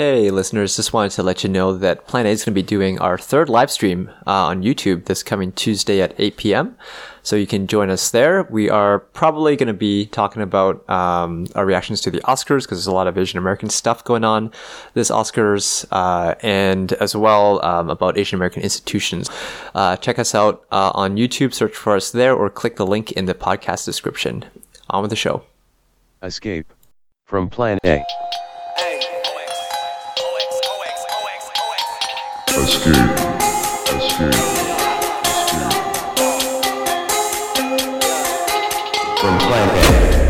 Hey listeners, just wanted to let you know that Plan A is going to be doing our third live stream on YouTube this coming Tuesday at 8 p.m. So you can join us there. We are probably going to be talking about our reactions to the Oscars because there's a lot of Asian American stuff going on this Oscars and as well about Asian American institutions. Check us out on YouTube, search for us there or click the link in the podcast description. On with the show. Escape from Plan A. Escape. From Plan A.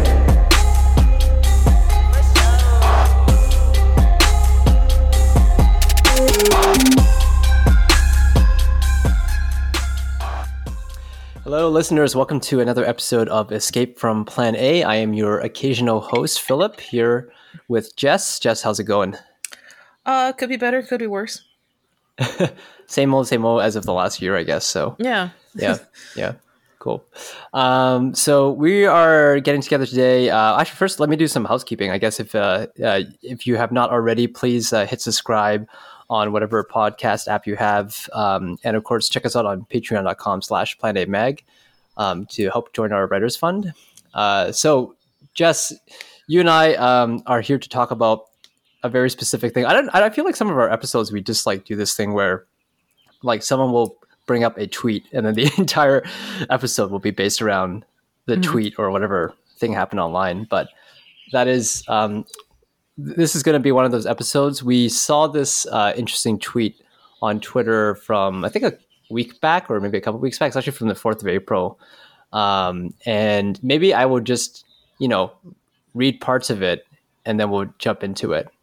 Hello, listeners. Welcome to another episode of Escape from Plan A. I am your occasional host, Philip, here with Jess. Jess, how's it going? Could be better, could be worse. Same old as of the last year, I guess. So Yeah. yeah, cool. So we are getting together today. Actually, first, let me do some housekeeping. I guess if you have not already, please hit subscribe on whatever podcast app you have, and of course, check us out on patreon.com/planamag to help join our Writers Fund. So, Jess, you and I are here to talk about a very specific thing. I feel like some of our episodes we just like do this thing where like someone will bring up a tweet and then the entire episode will be based around the tweet or whatever thing happened online. But that is this is going to be one of those episodes. We saw this interesting tweet on Twitter from I think a week back or maybe a couple weeks back. It's actually from the 4th of April. And maybe I will just, read parts of it and then we'll jump into it.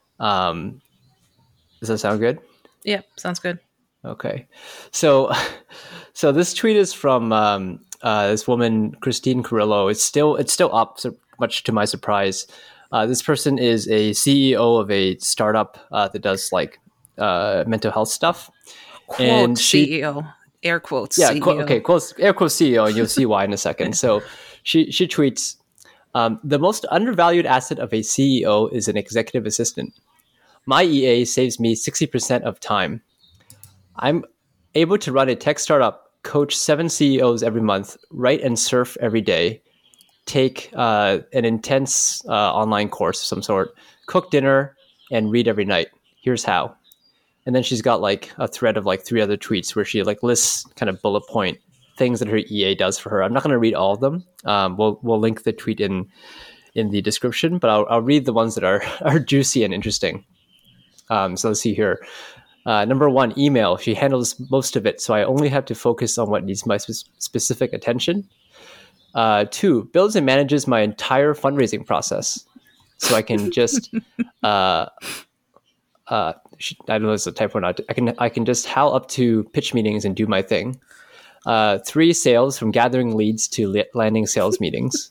Does that sound good? Yeah, sounds good. Okay. So this tweet is from this woman, Christine Carrillo. It's still up, so much to my surprise. This person is a CEO of a startup that does like mental health stuff. Quote and CEO. Air quotes Yeah, CEO. air quotes CEO, and you'll see why in a second. So she tweets, the most undervalued asset of a CEO is an executive assistant. My EA saves me 60% of time. I'm able to run a tech startup, coach 7 CEOs every month, write and surf every day, take an intense online course of some sort, cook dinner, and read every night. Here's how. And then she's got like a thread of like 3 other tweets where she like lists kind of bullet point things that her EA does for her. I'm not going to read all of them. We'll link the tweet in the description, but I'll read the ones that are juicy and interesting. So let's see here. Number 1, email. She handles most of it, so I only have to focus on what needs my specific attention. 2, builds and manages my entire fundraising process, so I can just I don't know if it's a typo or not. I can just howl up to pitch meetings and do my thing. 3, sales, from gathering leads to landing sales meetings.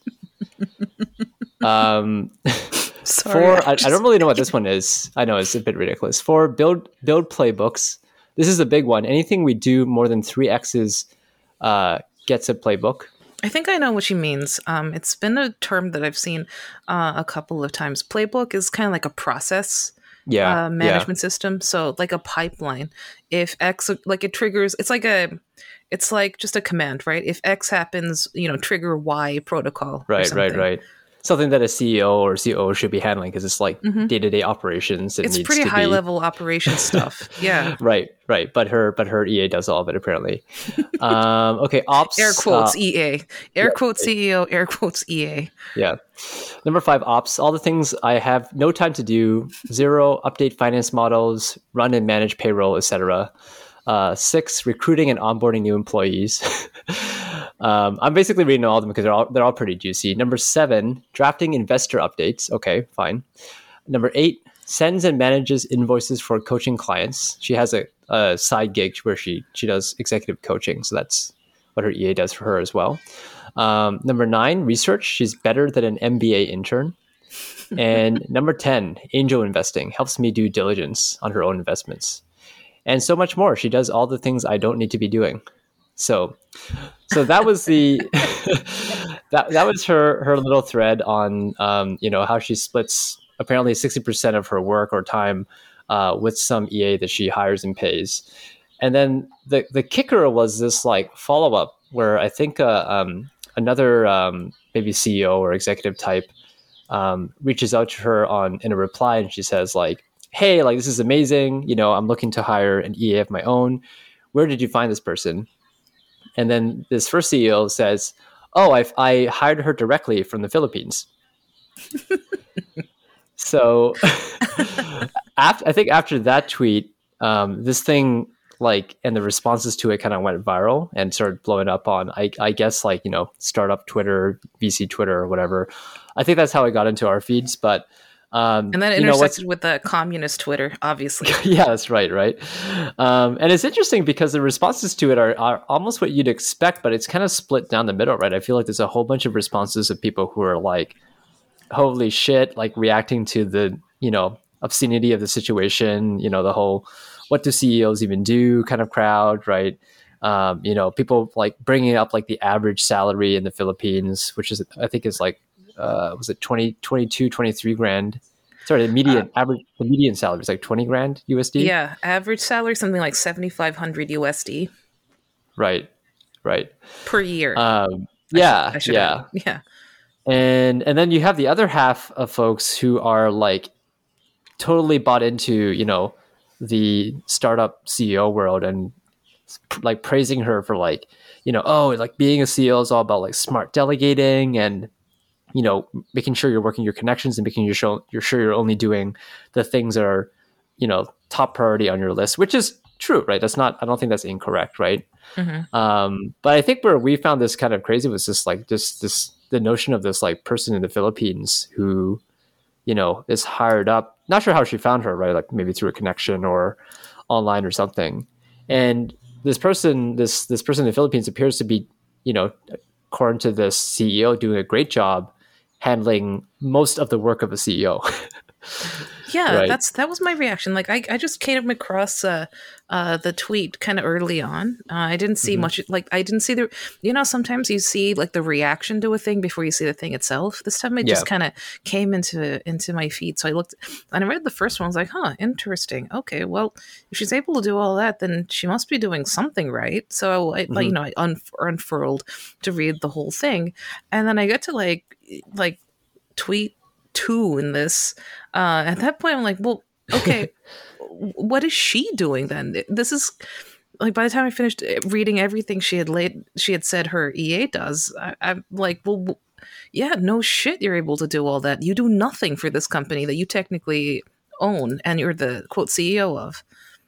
Sorry, 4, I don't really know what this one is. I know it's a bit ridiculous. 4, build playbooks. This is a big one. Anything we do more than 3 X's gets a playbook. I think I know what she means. It's been a term that I've seen a couple of times. Playbook is kind of like a process management system. So like a pipeline. If X, like it triggers, it's like just a command, right? If X happens, trigger Y protocol. Right. Something that a CEO or COO should be handling because it's like day-to-day operations. It's pretty high-level operation stuff. Yeah. Right. But her EA does all of it apparently. Okay, ops. Air quotes EA. Air quotes CEO. Air quotes EA. Yeah. Number 5, ops. All the things I have no time to do. 0, update finance models, run and manage payroll, etc. 6, recruiting and onboarding new employees. I'm basically reading all of them because they're all pretty juicy. Number 7, drafting investor updates. Okay, fine. Number 8, sends and manages invoices for coaching clients. She has a side gig where she does executive coaching, so that's what her EA does for her as well. Number 9, research. She's better than an MBA intern. And number 10, angel investing. Helps me do diligence on her own investments. And so much more. She does all the things I don't need to be doing. So that was the that was her little thread on how she splits apparently 60% of her work or time with some EA that she hires and pays. And then the kicker was this like follow up where I think another maybe CEO or executive type reaches out to her in a reply, and she says like, "Hey, like this is amazing. I'm looking to hire an EA of my own. Where did you find this person?" And then this first CEO says, "Oh, I hired her directly from the Philippines." So I think after that tweet, this thing and the responses to it kind of went viral and started blowing up on, I guess, startup Twitter, VC Twitter, or whatever. I think that's how it got into our feeds. But and then it intersected with the communist Twitter, obviously. Yeah, that's right. And it's interesting because the responses to it are almost what you'd expect, but it's kind of split down the middle, right? I feel like there's a whole bunch of responses of people who are like, holy shit, like reacting to the, obscenity of the situation, the whole, what do CEOs even do kind of crowd, right? People like bringing up like the average salary in the Philippines, which is, I think is like, was it 23 grand? Sorry, the median salary is like 20 grand USD. Yeah. Average salary, something like 7,500 USD. Right. Per year. Yeah. Yeah. And then you have the other half of folks who are like totally bought into, the startup CEO world and like praising her for like, like being a CEO is all about like smart delegating and, making sure you're working your connections and making sure you're only doing the things that are, top priority on your list, which is true, right? I don't think that's incorrect, right? Mm-hmm. But I think where we found this kind of crazy was just like the notion of this like person in the Philippines who, is hired up. Not sure how she found her, right? Like maybe through a connection or online or something. And this person in the Philippines appears to be, according to this CEO, doing a great job handling most of the work of a CEO. Yeah, right. That was my reaction. Like I just came across the tweet kind of early on. I didn't see much. Like I didn't see sometimes you see like the reaction to a thing before you see the thing itself. This time it just kind of came into my feed. So I looked and I read the first one. I was like, huh, interesting. Okay, well, if she's able to do all that, then she must be doing something right. So I unfurled to read the whole thing, and then I get to like tweet 2 in this. At that point, I'm like, well, okay, what is she doing then? This is like by the time I finished reading everything she had said her EA does, I'm like, well, yeah, no shit, you're able to do all that. You do nothing for this company that you technically own and you're the quote CEO of.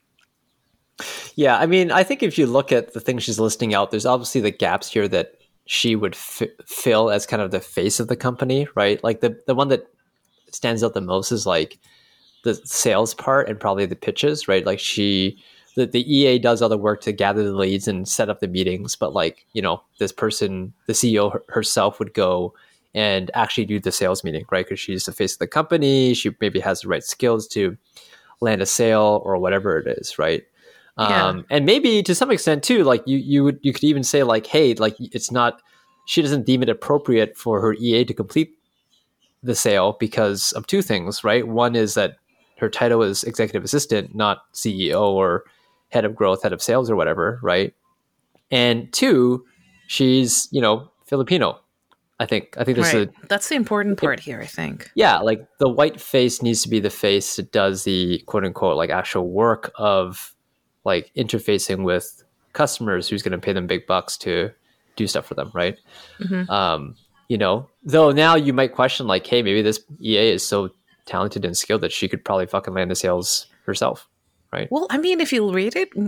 Yeah, I mean, I think if you look at the things she's listing out, there's obviously the gaps here that she would fill as kind of the face of the company, right? Like the one that stands out the most is like the sales part and probably the pitches, right? Like the EA does all the work to gather the leads and set up the meetings, but like, this person, the CEO herself would go and actually do the sales meeting, right? Because she's the face of the company. She maybe has the right skills to land a sale or whatever it is, right? Yeah. And maybe to some extent too, like you could even say like, hey, like she doesn't deem it appropriate for her EA to complete the sale because of 2 things, right? One is that her title is executive assistant, not CEO or head of growth, head of sales or whatever, right? And 2, she's, Filipino. I think that's the important part here, I think. Yeah, like the white face needs to be the face that does the quote unquote like actual work of like interfacing with customers who's going to pay them big bucks to do stuff for them, right? Mm-hmm. Though now you might question like, hey, maybe this EA is so talented and skilled that she could probably fucking land the sales herself, right? Well, I mean, if you read it,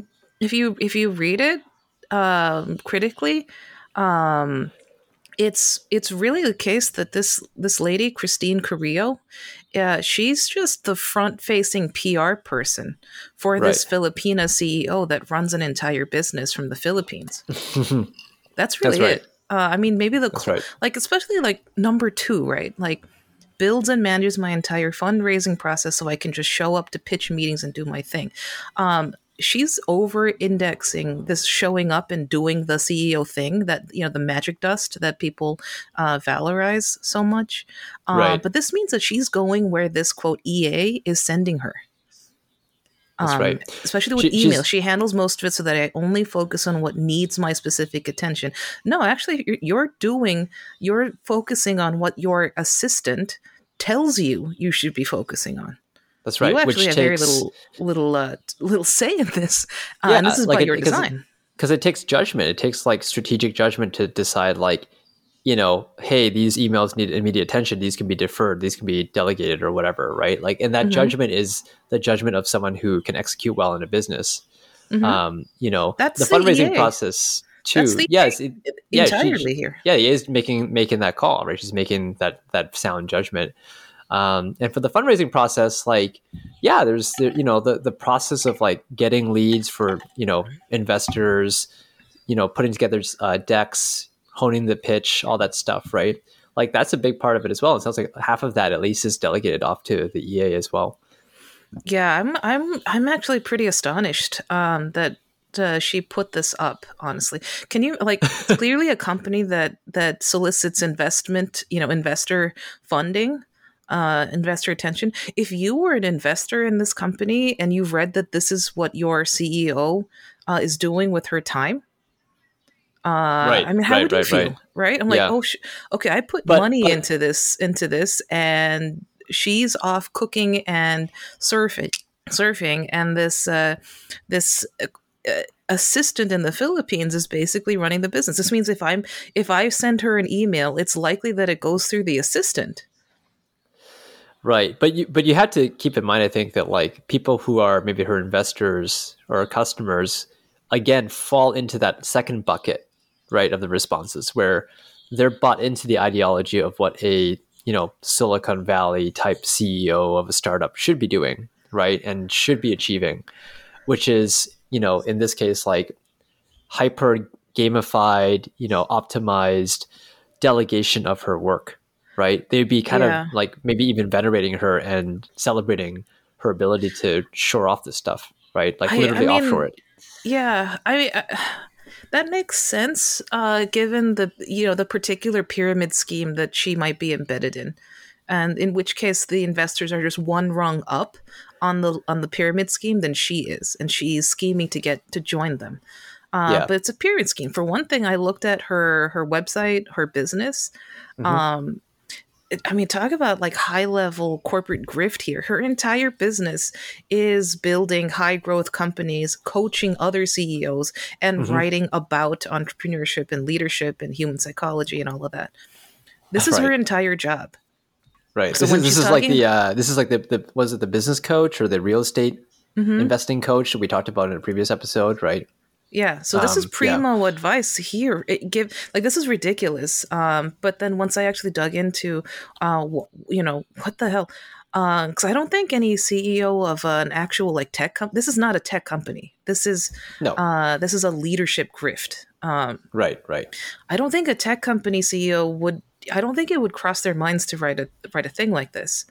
critically, it's really the case that this lady, Christine Carrillo, she's just the front-facing PR person for this Filipina CEO that runs an entire business from the Philippines. That's really it. I mean, maybe like especially like number 2, right? Like builds and manages my entire fundraising process so I can just show up to pitch meetings and do my thing. she's over indexing this showing up and doing the CEO thing, that, you know, the magic dust that people valorize so much. Right. But this means that she's going where this quote EA is sending her. That's right. Especially with email. She handles most of it so that I only focus on what needs my specific attention. No, actually, you're focusing on what your assistant tells you should be focusing on. That's right. You actually have very little say in this. And this is like by your design. Because it takes judgment. It takes like strategic judgment to decide, like, you know, hey, these emails need immediate attention. These can be deferred. These can be delegated or whatever, right? Like, and that judgment is the judgment of someone who can execute well in a business. You know, that's the fundraising process too. Entirely here. Yeah, he is making that call, right? She's making that sound judgment. And for the fundraising process, like, yeah, there's you know, the process of like getting leads for, you know, investors, you know, putting together decks, honing the pitch, all that stuff, right? Like, that's a big part of it as well. It sounds like half of that at least is delegated off to the EA as well. Yeah, I'm actually pretty astonished that she put this up. Honestly, can you, like, clearly a company that solicits investment, you know, investor funding, investor attention. If you were an investor in this company and you've read that this is what your CEO is doing with her time. Right. I mean, how would you feel? Right. I'm like, okay, I put money into this, and she's off cooking and surfing, and this assistant in the Philippines is basically running the business. This means if I send her an email, it's likely that it goes through the assistant. Right. But you had to keep in mind, I think, that like people who are maybe her investors or customers, again, fall into that second bucket, right, of the responses, where they're bought into the ideology of what a, you know, Silicon Valley type CEO of a startup should be doing, right, and should be achieving, which is, you know, in this case, like hyper gamified, you know, optimized delegation of her work, right? They'd be kind of like maybe even venerating her and celebrating her ability to shore off this stuff, right? Like literally offshore it. Yeah, I mean, that makes sense, given the, you know, the particular pyramid scheme that she might be embedded in, and in which case the investors are just one rung up on the pyramid scheme than she is, and she's scheming to join them. But it's a pyramid scheme. For one thing, I looked at her website, her business. I mean, talk about like high level corporate grift here. Her entire business is building high growth companies, coaching other CEOs, and writing about entrepreneurship and leadership and human psychology and all of that. This is her entire job. Right. So this is like the was it the business coach or the real estate investing coach that we talked about in a previous episode, right? Yeah, so this is primo advice here. This is ridiculous. But then once I actually dug into, you know, what the hell? Because I don't think any CEO of an actual like tech company. This is not a tech company. This is this is a leadership grift. Right. I don't think a tech company CEO would. I don't think it would cross their minds to write a thing like this.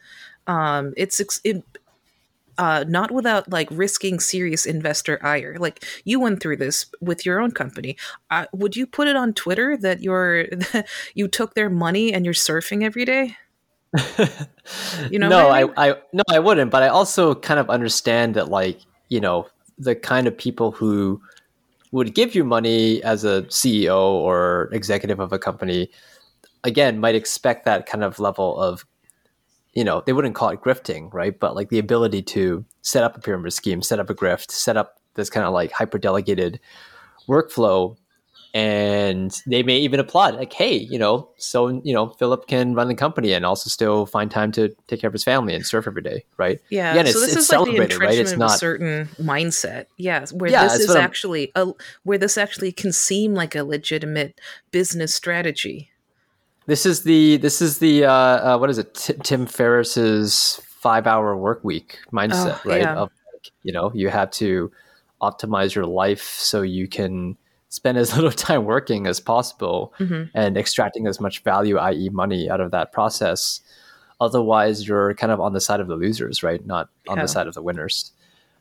Not without like risking serious investor ire. Like, you went through this with your own company. Would you put it on Twitter that you took their money and you're surfing every day? You know? No, I wouldn't. But I also kind of understand that, like, you know, the kind of people who would give you money as a CEO or executive of a company, again, might expect that kind of level of, you know, they wouldn't call it grifting, right? But like the ability to set up a pyramid scheme, set up a grift, set up this kind of like hyper delegated workflow. And they may even applaud, like, hey, you know, so, you know, Philip can run the company and also still find time to take care of his family and surf every day, right? Yeah. Again, so this is like the entrenchment of a certain mindset. Yeah. Where this actually can seem like a legitimate business strategy. This is the what is it? Tim Ferriss's 5-hour work week mindset, right? Yeah. Of, like, you know, you have to optimize your life so you can spend as little time working as possible and extracting as much value, i.e. money, out of that process. Otherwise, you're kind of on the side of the losers, right? Not on the side of the winners.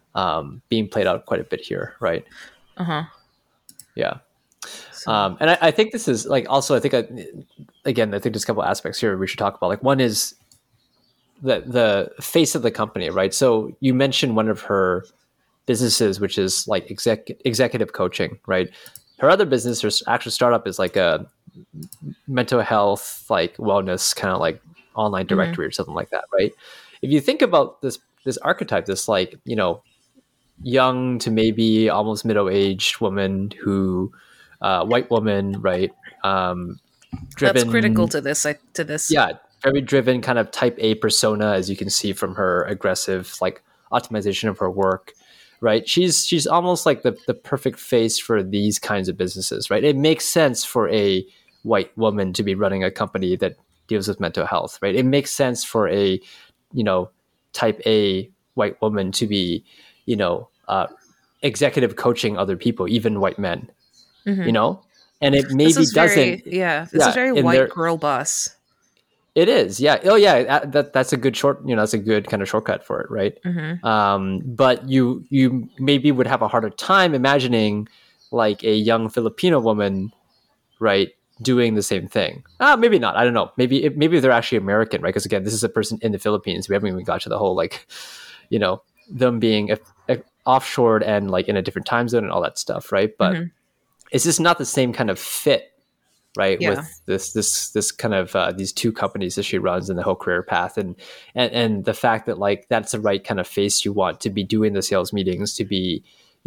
being played out quite a bit here, right? Yeah. So. And I think this is like also I think there's a couple aspects here we should talk about. Like one is the face of the company, right? So you mentioned one of her businesses, which is like executive coaching, right? Her other business, her actual startup, is like a mental health, like wellness kind of like online directory or something like that, right? If you think about this archetype, this like, you know, young to maybe almost middle-aged woman who, white woman, right? Driven. That's critical to this. Yeah, very driven, kind of type A persona, as you can see from her aggressive like optimization of her work, right? She's almost like the perfect face for these kinds of businesses, right? It makes sense for a white woman to be running a company that deals with mental health, right? It makes sense for a, you know, type A white woman to be, you know, executive coaching other people, even white men, you know? And it maybe doesn't. This is very white girl boss. It is, yeah. Oh, yeah. That's a good that's a good kind of shortcut for it, right? But you maybe would have a harder time imagining like a young Filipino woman, right, doing the same thing. Maybe not. I don't know. Maybe they're actually American, right? Because again, this is a person in the Philippines. We haven't even got to the whole like, you know, them being offshored and like in a different time zone and all that stuff, right? But it's just not the same kind of fit. Right. Yeah. With this kind of these two companies that she runs and the whole career path and the fact that like that's the right kind of face you want to be doing the sales meetings, to be,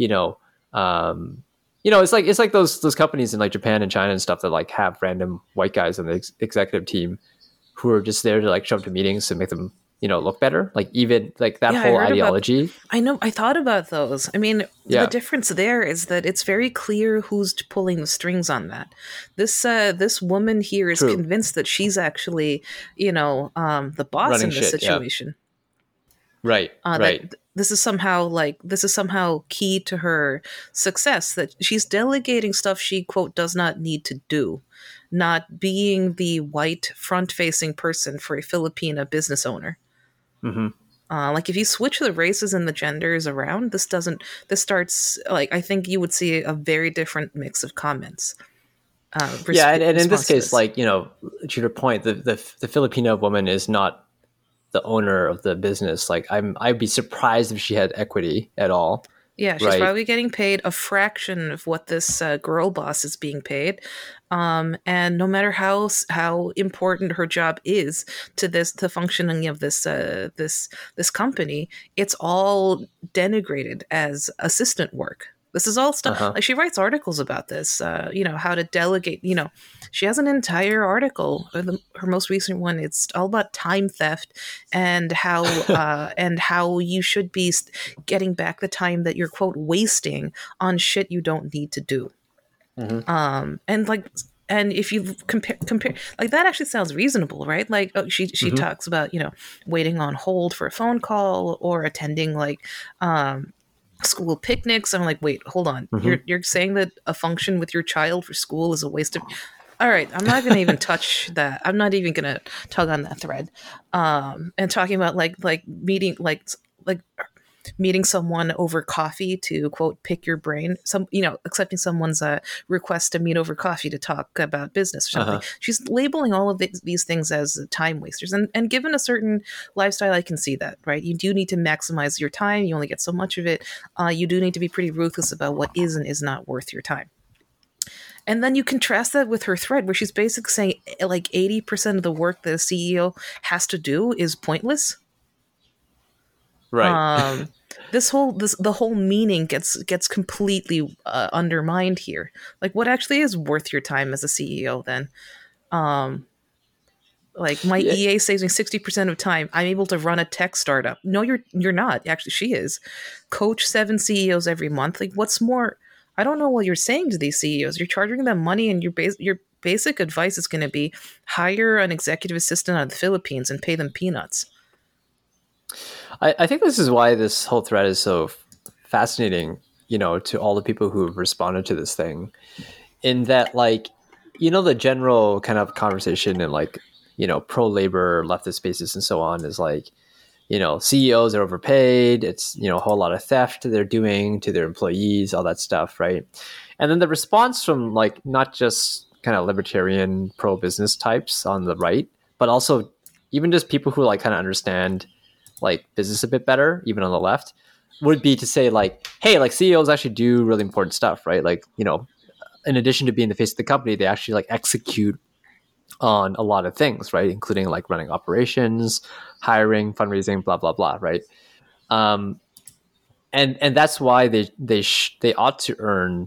it's like those companies in like Japan and China and stuff that like have random white guys on the executive team who are just there to like show up to meetings to make them, look better. Like even like that whole ideology. I know. I thought about those. I mean, the difference there is that it's very clear who's pulling the strings on that. This woman here is convinced that she's actually, the boss running in this situation. Yeah. Right. Right. This is somehow key to her success, that she's delegating stuff she, quote, does not need to do, not being the white front-facing person for a Filipina business owner. Like if you switch the races and the genders around, this starts like, I think you would see a very different mix of comments. And in this case, like, to your point, the Filipino woman is not the owner of the business. Like I'd be surprised if she had equity at all. Yeah, she's probably getting paid a fraction of what this girl boss is being paid. And no matter how important her job is to the functioning of this company, it's all denigrated as assistant work. This is all stuff like she writes articles about this, how to delegate. She has an entire article. Her most recent one, it's all about time theft and how you should be getting back the time that you're, quote, wasting on shit you don't need to do. And if you compare, like that actually sounds reasonable, right? Like she talks about, waiting on hold for a phone call or attending like, school picnics. I'm like, wait, hold on. You're saying that a function with your child for school is a waste of. All right, I'm not going to even touch that. I'm not even going to tug on that thread. And talking about like meeting meeting someone over coffee to, quote, pick your brain. Accepting someone's request to meet over coffee to talk about business or something. She's labeling all of these things as time wasters. And given a certain lifestyle, I can see that, right? You do need to maximize your time. You only get so much of it. You do need to be pretty ruthless about what is and is not worth your time. And then you contrast that with her thread where she's basically saying like 80% of the work that a CEO has to do is pointless. Right. The whole meaning gets completely undermined here. Like, what actually is worth your time as a CEO then? Like my EA saves me 60% of time. I'm able to run a tech startup. No, you're not. Actually, she is. Coach 7 CEOs every month. Like, what's more? I don't know what you're saying to these CEOs. You're charging them money, and your basic advice is going to be hire an executive assistant out of the Philippines and pay them peanuts. I think this is why this whole thread is so fascinating, to all the people who have responded to this thing, in that, like, the general kind of conversation and like, pro-labor leftist spaces and so on is like, CEOs are overpaid. It's, a whole lot of theft they're doing to their employees, all that stuff, right? And then the response from like not just kind of libertarian pro-business types on the right, but also even just people who like kind of understand like business a bit better, even on the left, would be to say like, hey, like CEOs actually do really important stuff, right? Like, in addition to being the face of the company, they actually like execute on a lot of things, right? Including like running operations, hiring, fundraising, blah, blah, blah, right? And that's why they ought to earn,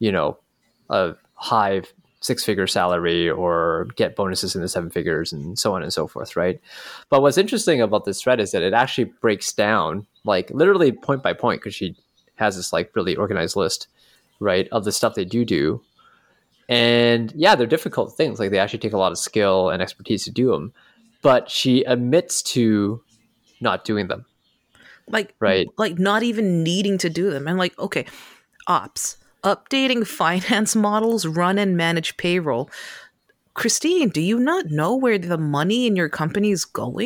a high six-figure salary or get bonuses in the seven figures and so on and so forth, right? But what's interesting about this thread is that it actually breaks down like literally point by point, because she has this like really organized list, right, of the stuff they do. And yeah, they're difficult things. Like they actually take a lot of skill and expertise to do them, but she admits to not doing them. Like, right. Like not even needing to do them. And like, okay, ops, updating finance models, run and manage payroll. Christine, do you not know where the money in your company is going?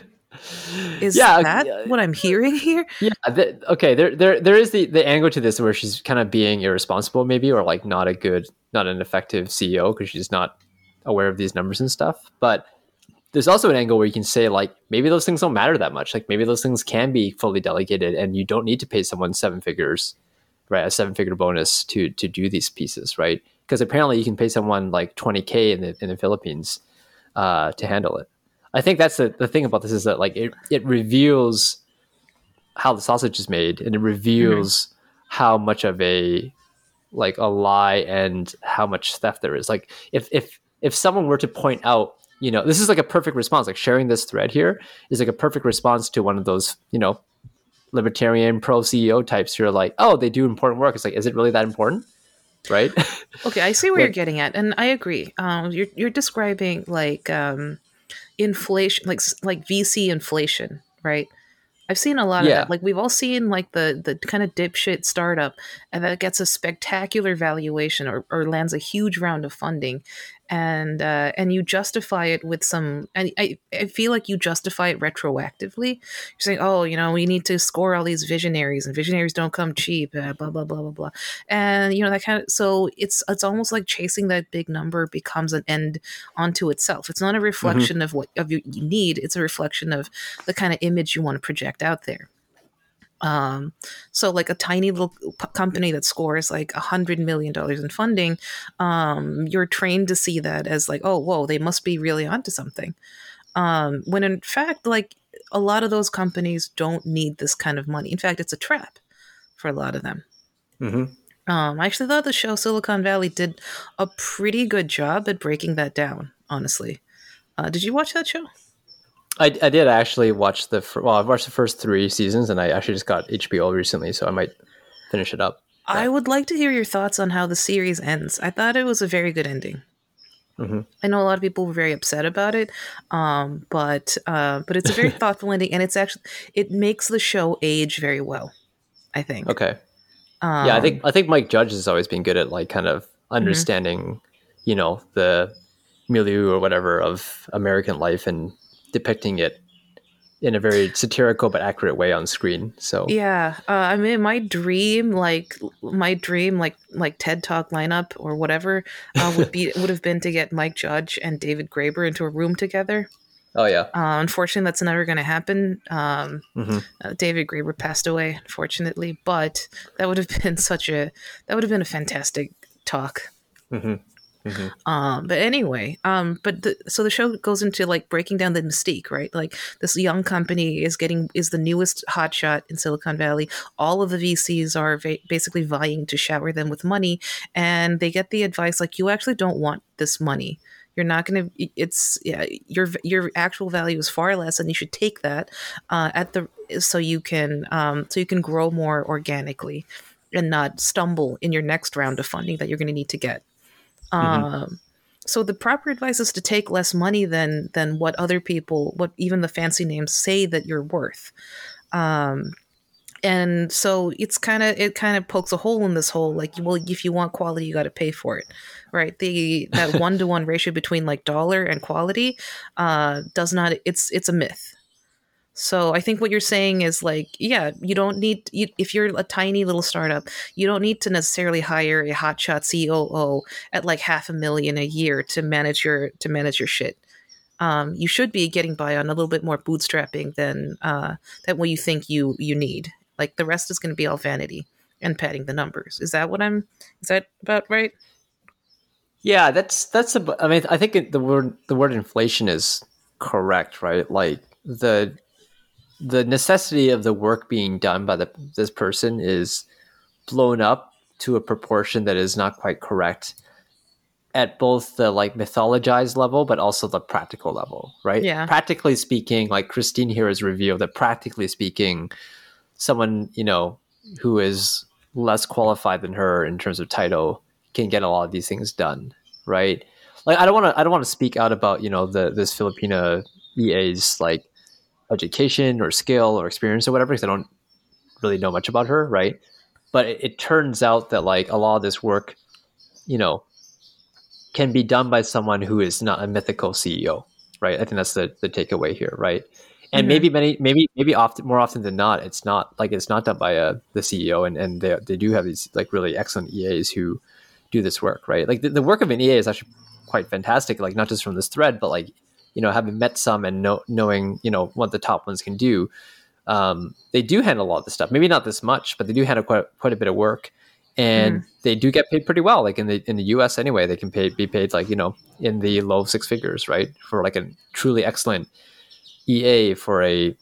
Is that what I'm hearing here? Yeah. Okay. There is the angle to this where she's kind of being irresponsible, maybe, or like not an effective CEO because she's not aware of these numbers and stuff. But there's also an angle where you can say like maybe those things don't matter that much. Like maybe those things can be fully delegated, and you don't need to pay someone seven figures, right? A seven-figure bonus to do these pieces, right? Because apparently you can pay someone like $20,000 in the Philippines to handle it. I think that's the thing about this is that like it reveals how the sausage is made, and it reveals how much of a lie and how much theft there is. Like if someone were to point out, this is like a perfect response. Like sharing this thread here is like a perfect response to one of those, libertarian pro CEO types who are like, oh, they do important work. It's like, is it really that important? Right? Okay, I see where you're getting at, and I agree. You're describing like inflation, like VC inflation, right? I've seen a lot of that. Like we've all seen like the kind of dipshit startup and that gets a spectacular valuation or lands a huge round of funding, and you justify it with some. And I feel like you justify it retroactively. You're saying, oh, we need to score all these visionaries, and visionaries don't come cheap. Blah blah blah blah blah. And that kind of, so it's almost like chasing that big number becomes an end onto itself. It's not a reflection of what you need. It's a reflection of the kind of image you want to project out there. So like a tiny little company that scores like $100 million in funding, you're trained to see that as like, oh, whoa, they must be really onto something. When in fact, like a lot of those companies don't need this kind of money. In fact, it's a trap for a lot of them. I actually thought the show Silicon Valley did a pretty good job at breaking that down, honestly. Did you watch that show? I did actually watch I've watched the first 3 seasons, and I actually just got HBO recently, so I might finish it up. I would like to hear your thoughts on how the series ends. I thought it was a very good ending. I know a lot of people were very upset about it, but it's a very thoughtful ending, and it makes the show age very well, I think. Okay. Yeah, I think Mike Judge has always been good at like kind of understanding, the milieu or whatever of American life and depicting it in a very satirical but accurate way on screen. So yeah, I mean, my dream like TED Talk lineup or whatever would have been to get Mike Judge and David Graeber into a room together. Oh yeah. Unfortunately, that's never going to happen. David Graeber passed away, unfortunately, but that would have been a fantastic talk. But anyway, so the show goes into like breaking down the mystique, right? Like this young company is the newest hotshot in Silicon Valley. All of the VCs are basically vying to shower them with money, and they get the advice like, you actually don't want this money. You're not going to. Your actual value is far less, and you should take that so you can grow more organically and not stumble in your next round of funding that you're going to need to get. So the proper advice is to take less money than what other people, what even the fancy names say that you're worth. And so it kind of pokes a hole in this whole, like, well, if you want quality, you got to pay for it, right? That 1-to-1 ratio between like dollar and quality it's a myth. So I think what you're saying is like, yeah, you don't need if you're a tiny little startup, you don't need to necessarily hire a hotshot COO at like $500,000 a year to manage your shit. You should be getting by on a little bit more bootstrapping than what you think you need. Like the rest is going to be all vanity and padding the numbers. Is that about right? Yeah, I mean, I think the word inflation is correct, right? Like the necessity of the work being done by this person is blown up to a proportion that is not quite correct at both the like mythologized level, but also the practical level, right? Yeah. Practically speaking, like Christine here has revealed that practically speaking, someone, who is less qualified than her in terms of title can get a lot of these things done, right? Like I don't want to speak out about, this Filipina EA's like education or skill or experience or whatever, because I don't really know much about her, right? But it turns out that like a lot of this work, can be done by someone who is not a mythical CEO, right? I think that's the takeaway here, right? And maybe often, more often than not, it's not done by the CEO, and they do have these like really excellent EAs who do this work, right? Like the work of an EA is actually quite fantastic, like not just from this thread, but like having met some and knowing what the top ones can do. They do handle a lot of this stuff. Maybe not this much, but they do handle quite a bit of work. And they do get paid pretty well. Like in the US anyway, they can be paid like, in the low six figures, right? For like a truly excellent EA for a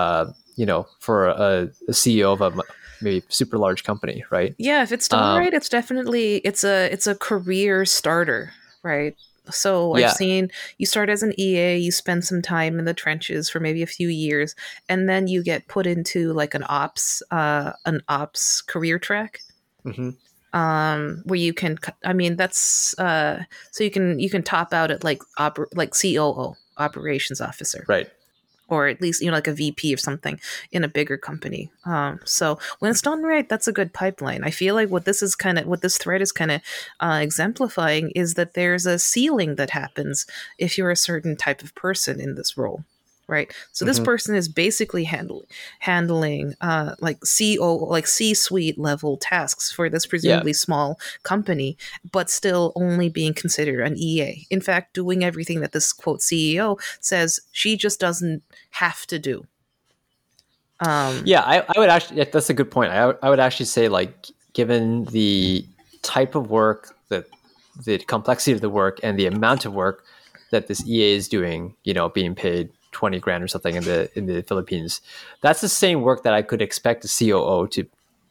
CEO of a maybe super large company, right? Yeah, if it's done right, it's definitely it's a career starter, right? So I've seen you start as an EA, you spend some time in the trenches for maybe a few years, and then you get put into like an ops career track. Where you can, I mean, that's so you can top out at like COO, operations officer, right? Or at least like a VP or something in a bigger company. So when it's done right, that's a good pipeline. I feel like what this thread is kind of exemplifying is that there's a ceiling that happens if you're a certain type of person in this role. Right. So this person is basically handling like C-suite level tasks for this presumably small company, but still only being considered an EA. In fact, doing everything that this quote CEO says she just doesn't have to do. I would actually, that's a good point. I would actually say, like, given the type of work, the complexity of the work and the amount of work that this EA is doing, being paid 20 grand or something in the Philippines, that's the same work that I could expect a COO to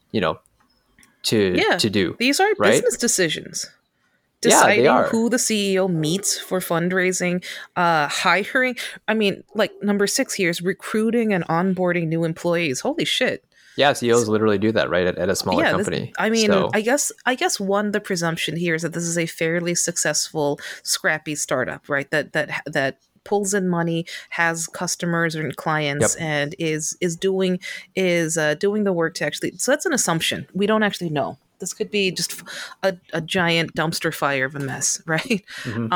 do. These are right? business decisions. Deciding who the CEO meets for fundraising, hiring. I mean, like number 6 here is recruiting and onboarding new employees. Holy shit. Yeah, CEOs literally do that, right? At a smaller company. I guess the presumption here is that this is a fairly successful, scrappy startup, right? That pulls in money, has customers and clients, and is doing the work to actually. So that's an assumption. We don't actually know. This could be just a giant dumpster fire of a mess, right?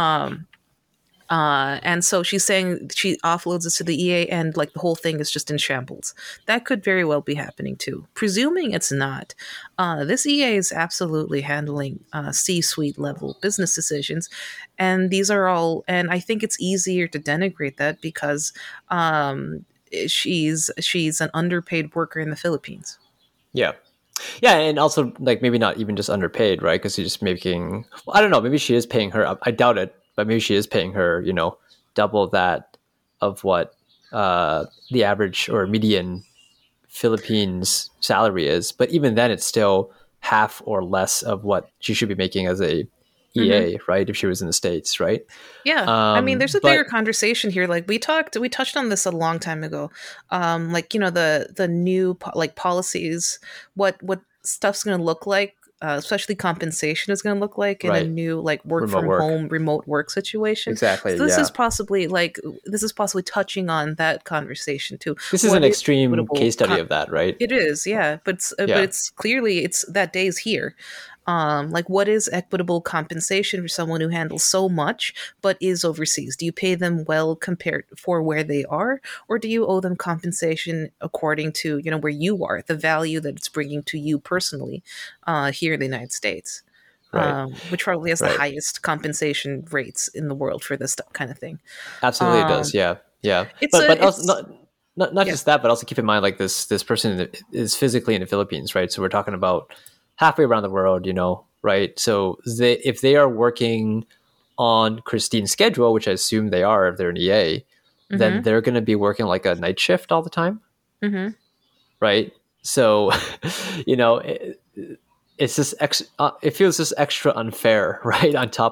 And so she's saying she offloads this to the EA and like the whole thing is just in shambles. That could very well be happening too. Presuming it's not, this EA is absolutely handling C-suite level business decisions. And these are all, and I think it's easier to denigrate that because she's an underpaid worker in the Philippines. Yeah. Yeah, and also like maybe not even just underpaid, right? Because she's just making, well, I don't know, maybe she is paying her, I doubt it, but maybe she is paying her, double that of what the average or median Philippines salary is. But even then, it's still half or less of what she should be making as a EA, right? If she was in the States, right? Yeah. I mean, there's a bigger conversation here. Like we touched on this a long time ago. Like, the new like policies, what stuff's going to look like, especially compensation is going to look like in a new like work from home, remote work situation. Exactly. So this is possibly touching on that conversation too. This is an extreme case study of that, right? It is, yeah. But it's clearly that day's here. Like, what is equitable compensation for someone who handles so much but is overseas? Do you pay them well compared for where they are, or do you owe them compensation according to, you know, where you are, the value that it's bringing to you personally here in the United States? Right. Which probably has the Right. highest compensation rates in the world for this kind of thing. Absolutely, it does. Yeah, yeah. But also not Yeah. just that, but also keep in mind like this person is physically in the Philippines, right? So we're talking about halfway around the world, you know, right? So if they are working on Christine's schedule, which I assume they are if they're an EA, then Mm-hmm. they're going to be working like a night shift all the time, Mm-hmm. right? So, you know, it's just it feels just extra unfair, right?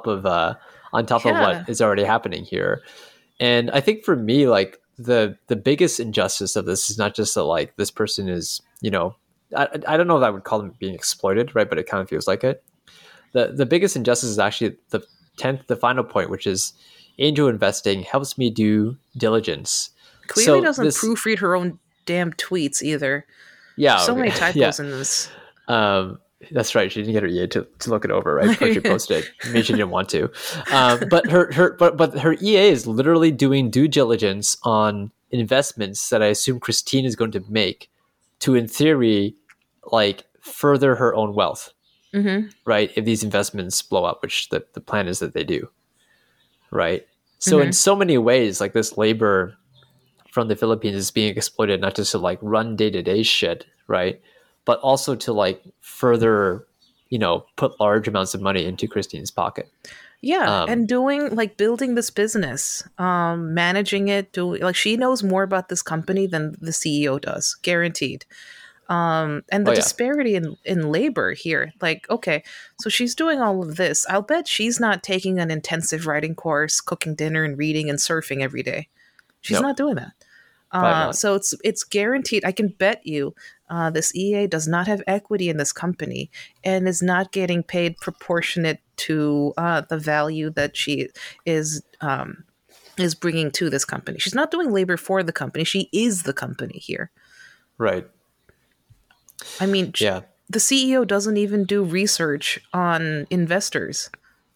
On top of what Yeah. is already happening here. And I think for me, like the biggest injustice of this is not just that like this person is, you know, I don't know if I would call them being exploited, right? But it kind of feels like it. The biggest injustice is actually the final point, which is angel investing helps me do diligence. Clearly So doesn't this, proofread her own damn tweets either. yeah, There's so okay, many yeah. typos in this. That's right. She didn't get her EA to look it over, right? Before she posted it. Maybe she didn't want to. But her EA is literally doing due diligence on investments that I assume Christine is going to make to, in theory, like further her own wealth, Mm-hmm. right? If these investments blow up, which the plan is that they do, right? So in Mm-hmm. so many ways, like this labor from the Philippines is being exploited not just to like run day-to-day shit, right? But also to like further, you know, put large amounts of money into Christine's pocket. Yeah, Um, and doing like building this business, managing it, doing like she knows more about this company than the CEO does, guaranteed. And oh the yeah, disparity in labor here, like, okay, so she's doing all of this. I'll bet she's not taking an intensive writing course, cooking dinner and reading and surfing every day. She's no, not doing that. probably not. So it's guaranteed. I can bet you this EA does not have equity in this company and is not getting paid proportionate to the value that she is bringing to this company. She's not doing labor for the company. She is the company here. Right. I mean, Yeah. the CEO doesn't even do research on investors.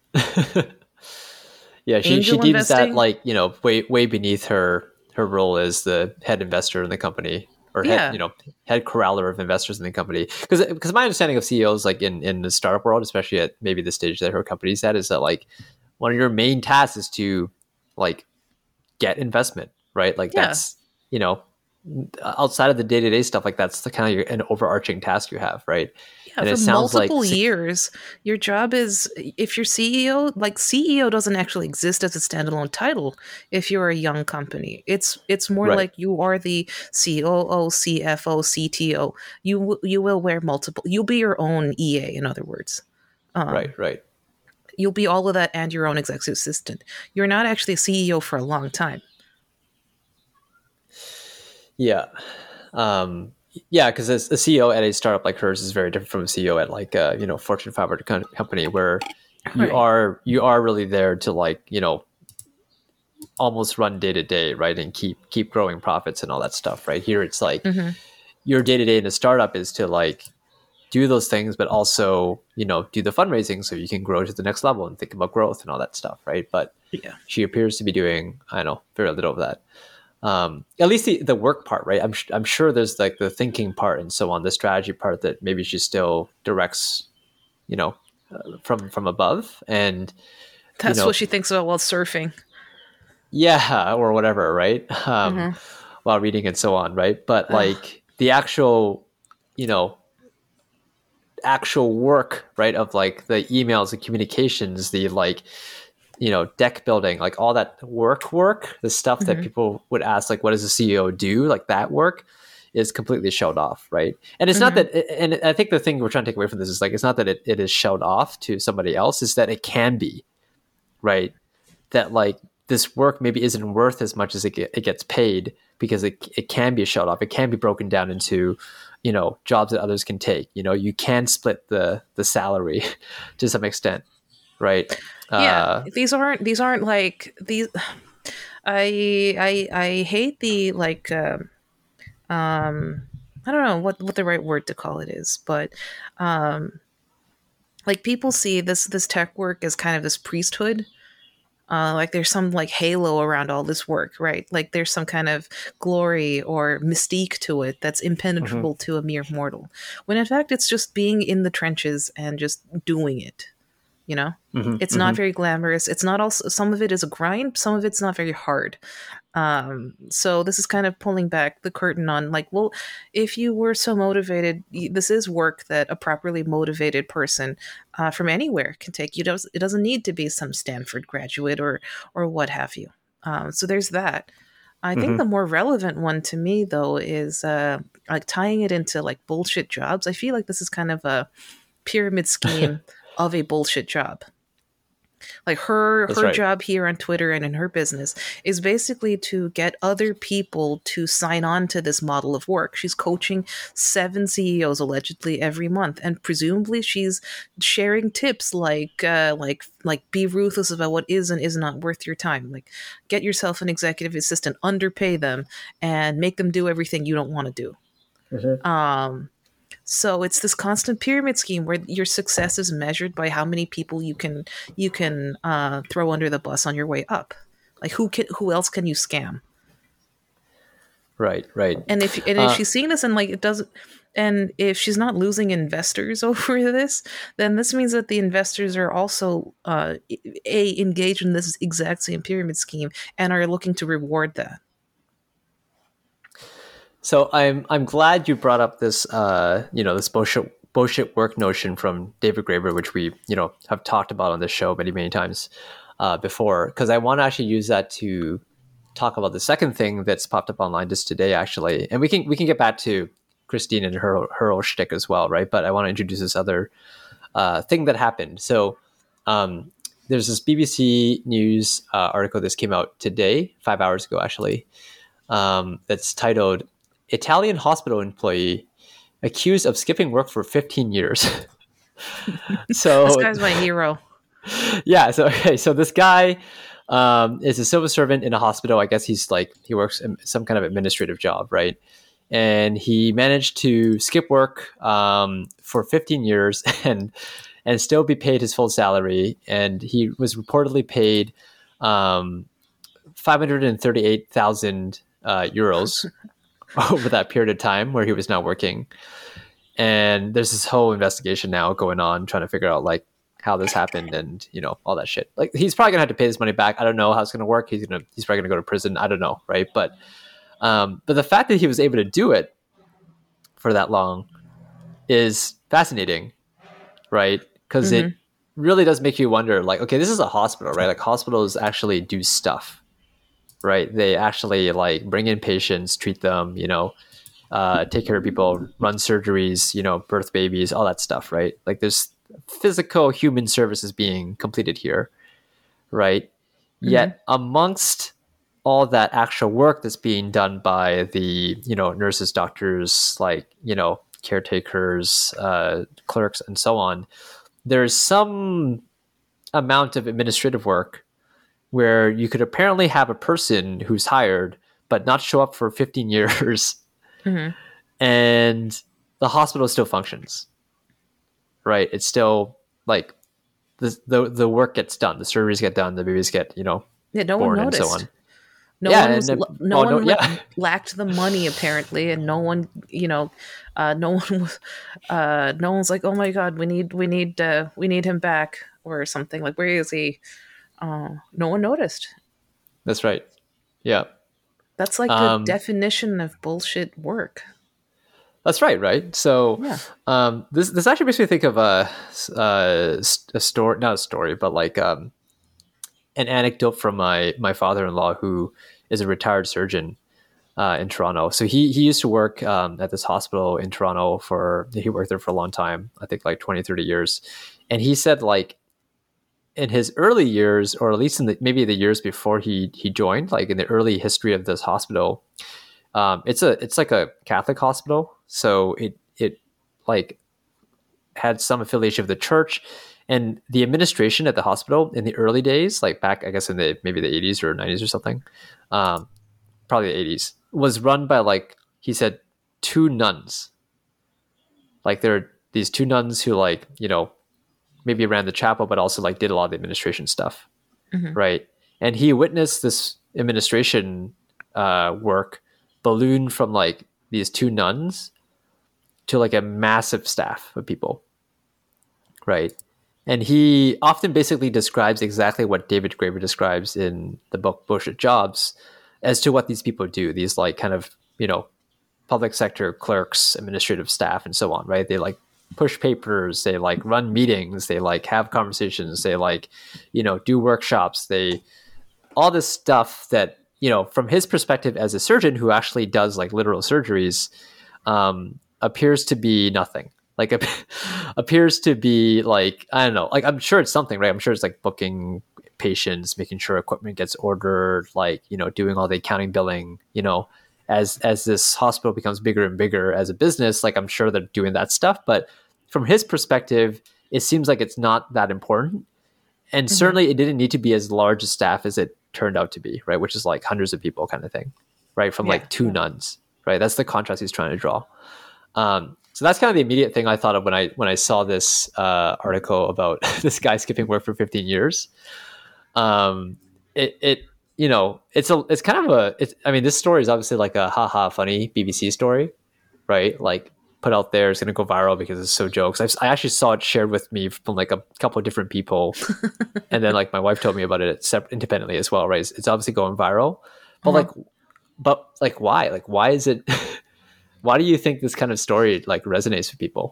Yeah. She Angel deems that investing? like, you know, way beneath her role as the head investor in the company, or head, Yeah. you know, head corraller of investors in the company. Because my understanding of CEOs, like in the startup world, especially at maybe the stage that her company's at, is that like one of your main tasks is to like get investment, right? Like Yeah. that's, you know, outside of the day-to-day stuff, like that's the kind of an overarching task you have, right? Yeah, And for it sounds like multiple years, your job is if you're CEO, like CEO doesn't actually exist as a standalone title if you're a young company. It's more right, like you are the COO, CFO, CTO. You will wear multiple. You'll be your own EA, in other words. right, right. You'll be all of that and your own executive assistant. You're not actually a CEO for a long time. Yeah. Um, yeah, because a CEO at a startup like hers is very different from a CEO at like a, you know, Fortune 500 company where Right. you are really there to like, you know, almost run day to day, right, and keep growing profits and all that stuff, right? Here it's like Mm-hmm. your day to day in a startup is to like do those things, but also, you know, do the fundraising so you can grow to the next level and think about growth and all that stuff, right? But Yeah. she appears to be doing, I don't know, very little of that. At least the work part, right? I'm sure there's like the thinking part and so on, the strategy part that maybe she still directs, you know, from above, and you That's know, what she thinks about while surfing. yeah, or whatever, right? Mm-hmm. While reading and so on, right? But Ugh. like the actual, you know, actual work, right, of like the emails, the communications, the like, you know, deck building, like all that work, the stuff that Mm-hmm. people would ask, like, what does the CEO do? Like that work is completely shelled off, right? And it's not Mm-hmm. that, and I think the thing we're trying to take away from this is like, it's not that it is shelled off to somebody else, it's that it can be, right? That like this work maybe isn't worth as much as it gets paid because it can be shelled off. It can be broken down into, you know, jobs that others can take. You know, you can split the salary to some extent, right? Yeah, Uh, these aren't like these. I hate the like I don't know what the right word to call it is, but like people see this tech work as kind of this priesthood. Like there's some like halo around all this work, right? Like there's some kind of glory or mystique to it that's impenetrable to a mere mortal. When in fact, it's just being in the trenches and just doing it. You know, it's not very glamorous. It's not also, some of it is a grind. Some of it's not very hard. So this is kind of pulling back the curtain on like, well, if you were so motivated, this is work that a properly motivated person from anywhere can take. It doesn't need to be some Stanford graduate or what have you. So there's that. I think the more relevant one to me though is like tying it into like bullshit jobs. I feel like this is kind of a pyramid scheme of a bullshit job. Like her right. job here on Twitter and in her business is basically to get other people to sign on to this model of work. She's coaching 7 CEOs allegedly every month, and presumably she's sharing tips like be ruthless about what is and is not worth your time. Like get yourself an executive assistant, underpay them, and make them do everything you don't want to do. So it's this constant pyramid scheme where your success is measured by how many people you can throw under the bus on your way up. Like who else can you scam? Right. And if she's seeing this and like it doesn't, and if she's not losing investors over this, then this means that the investors are also engaged in this exact same pyramid scheme and are looking to reward that. So I'm glad you brought up this this bullshit work notion from David Graeber, which we have talked about on this show many times before, because I want to actually use that to talk about the second thing that's popped up online just today actually, and we can get back to Christine and her whole shtick as well, right? But I want to introduce this other thing that happened. So there's this BBC News article that came out today, 5 hours ago actually, that's titled "Italian hospital employee accused of skipping work for 15 years." So this guy's my hero. Yeah. So this guy is a civil servant in a hospital. I guess he works in some kind of administrative job, right? And he managed to skip work for 15 years and still be paid his full salary. And he was reportedly paid 538,000 euros over that period of time where he was not working. And there's this whole investigation now going on, trying to figure out like how this happened and all that shit. Like he's probably gonna have to pay this money back. I don't know how it's gonna work. He's probably gonna go to prison. I don't know, right? But the fact that he was able to do it for that long is fascinating, right? Because it really does make you wonder, like, okay, this is a hospital, right? Like hospitals actually do stuff. Right, they actually like bring in patients, treat them, take care of people, run surgeries, birth babies, all that stuff, right? Like there's physical human services being completed here, right? Yet amongst all that actual work that's being done by the nurses, doctors, like caretakers, clerks, and so on, there's some amount of administrative work where you could apparently have a person who's hired but not show up for 15 years and the hospital still functions, right? It's still like the work gets done, the surgeries get done, the babies get no born one noticed. And so on. No one lacked the money apparently, and no one no one's like, oh my god, we need him back or something. Like, where is he? No one noticed. That's right. Yeah. That's like the definition of bullshit work. That's right. So this actually makes me think of a story, not a story, but like an anecdote from my father-in-law, who is a retired surgeon in Toronto. So he used to work at this hospital in Toronto he worked there for a long time, I think like 20, 30 years. And he said like, in his early years, or at least in maybe the years before he joined, like in the early history of this hospital, it's like a Catholic hospital, so it like had some affiliation with the church, and the administration at the hospital in the early days, like back I guess in maybe the 80s or 90s or something, probably the 80s, was run by like he said 2 nuns. Like there are these 2 nuns who like maybe ran the chapel, but also like did a lot of the administration stuff, right? And he witnessed this administration work balloon from like these 2 nuns to like a massive staff of people, right? And he often basically describes exactly what David Graeber describes in the book Bullshit Jobs as to what these people do. These like kind of, public sector clerks, administrative staff, and so on, right? They like push papers, they like run meetings, they like have conversations, they like, do workshops, they all this stuff that, from his perspective as a surgeon who actually does like literal surgeries, appears to be nothing. Like appears to be like, I don't know, like I'm sure it's something, right? I'm sure it's like booking patients, making sure equipment gets ordered, like, doing all the accounting, billing, as this hospital becomes bigger and bigger as a business, like I'm sure they're doing that stuff. But from his perspective, it seems like it's not that important. And certainly it didn't need to be as large a staff as it turned out to be, right? Which is like hundreds of people kind of thing, right? From like 2 nuns, right? That's the contrast he's trying to draw. So that's kind of the immediate thing I thought of when I saw this article about this guy skipping work for 15 years. It's this story is obviously like a haha funny BBC story, right? Like put out there, it's going to go viral because it's so jokes. I actually saw it shared with me from like a couple of different people. And then like my wife told me about it independently as well, right? It's obviously going viral, but why? Like, why is it, why do you think this kind of story like resonates with people?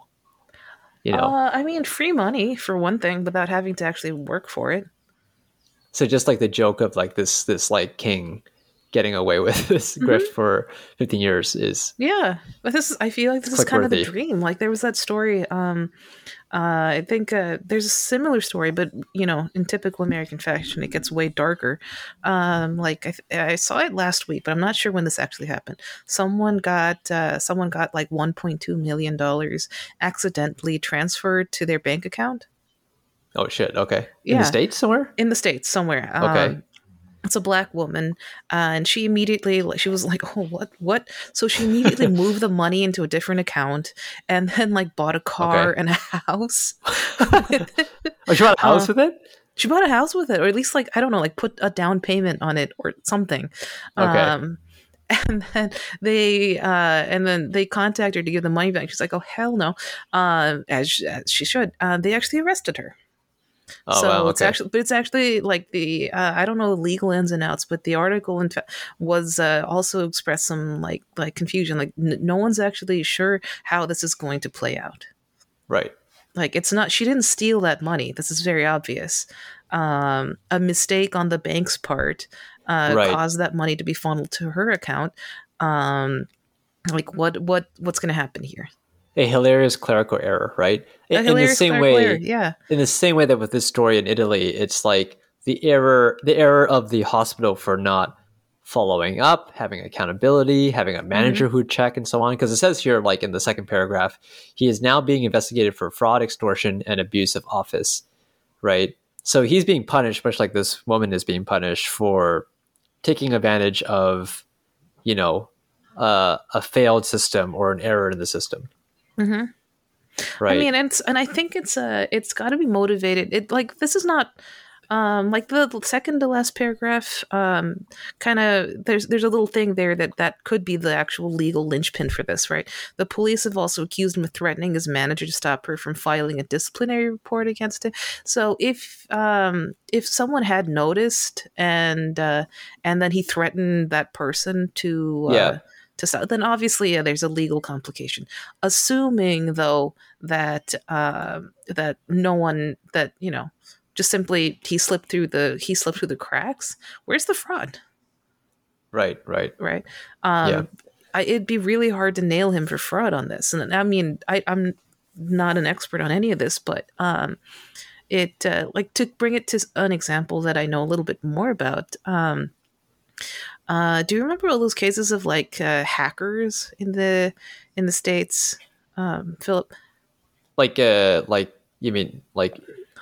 Free money for one thing, without having to actually work for it. So just like the joke of like this like king getting away with this grift for 15 years is but I feel like this is kind of the dream. Like there was that story, I think there's a similar story, but in typical American fashion it gets way darker. I saw it last week, but I'm not sure when this actually happened. Someone got like $1.2 million accidentally transferred to their bank account. Oh shit, okay. In the States somewhere? In the States somewhere. Okay. It's a Black woman, and she was like, oh, what? So she immediately moved the money into a different account and then like bought a car and a house. Oh, she bought a house with it? She bought a house with it, or at least like, I don't know, like put a down payment on it or something. Okay. And then they contact her to give the money back. She's like, oh, hell no. As she should. They actually arrested her. Oh, so wow, okay. it's actually like the I don't know the legal ins and outs, but the article was also expressed some like confusion. Like no one's actually sure how this is going to play out. Right. Like it's not. She didn't steal that money. This is very obvious. A mistake on the bank's part caused that money to be funneled to her account. Like what's going to happen here? A hilarious clerical error, right? In the same way that with this story in Italy, it's like the error of the hospital for not following up, having accountability, having a manager who'd check and so on. Because it says here, like in the second paragraph, he is now being investigated for fraud, extortion, and abuse of office, right? So he's being punished, much like this woman is being punished for taking advantage of, a failed system or an error in the system. Mm-hmm. Right. I mean, and I think it's got to be motivated. It like this is not like the second to last paragraph. Kind of there's a little thing there that could be the actual legal linchpin for this, right? The police have also accused him of threatening his manager to stop her from filing a disciplinary report against him. So if someone had noticed and then he threatened that person to stop, then obviously there's a legal complication. Assuming though that no one just simply he slipped through the cracks. Where's the fraud? Right. It'd be really hard to nail him for fraud on this. And I mean, I'm not an expert on any of this, but it like to bring it to an example that I know a little bit more about. Do you remember all those cases of like hackers in the States, Philip? Like you mean like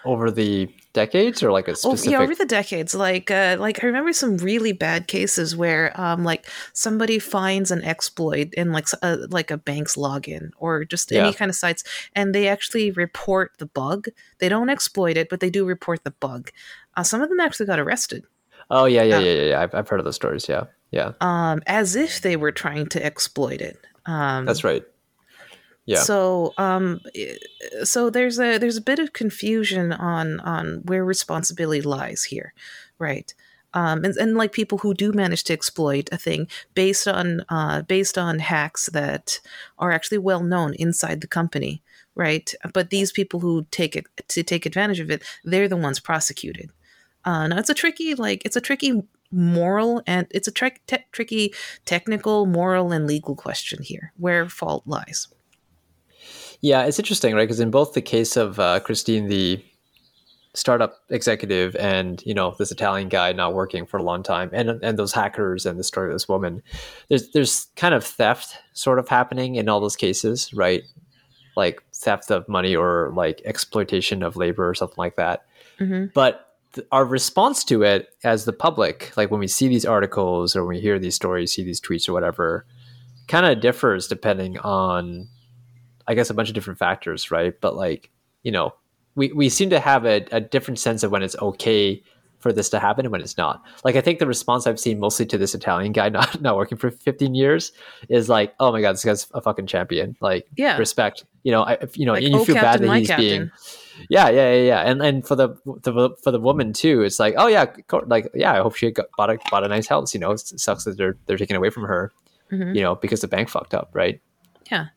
over the decades, or like a specific? Yeah, over the decades. Like I remember some really bad cases where like somebody finds an exploit in like a bank's login or just any kind of sites, and they actually report the bug. They don't exploit it, but they do report the bug. Some of them actually got arrested. Oh yeah. I've heard of those stories. Yeah. As if they were trying to exploit it. That's right. Yeah. So there's a bit of confusion on where responsibility lies here, right? And like people who do manage to exploit a thing based on hacks that are actually well known inside the company, right? But these people who take advantage of it, they're the ones prosecuted. Now it's a tricky moral, and it's a tricky technical, moral, and legal question here, where fault lies. Yeah, it's interesting, right? Because in both the case of Christine, the startup executive, and this Italian guy not working for a long time, and those hackers, and the story of this woman, there's kind of theft sort of happening in all those cases, right? Like theft of money or like exploitation of labor or something like that. Mm-hmm. But our response to it as the public, like when we see these articles or when we hear these stories, see these tweets or whatever, kind of differs depending on, I guess, a bunch of different factors, right? But like, we seem to have a different sense of when it's okay for this to happen and when it's not. Like, I think the response I've seen mostly to this Italian guy not working for 15 years is like, oh my God, this guy's a fucking champion. Like, respect. Like, and you feel bad that he's being, yeah. And for the woman too, it's like, oh yeah, like, yeah, I hope she bought a nice house. It sucks that they're taking away from her, mm-hmm. Because the bank fucked up, right? Yeah.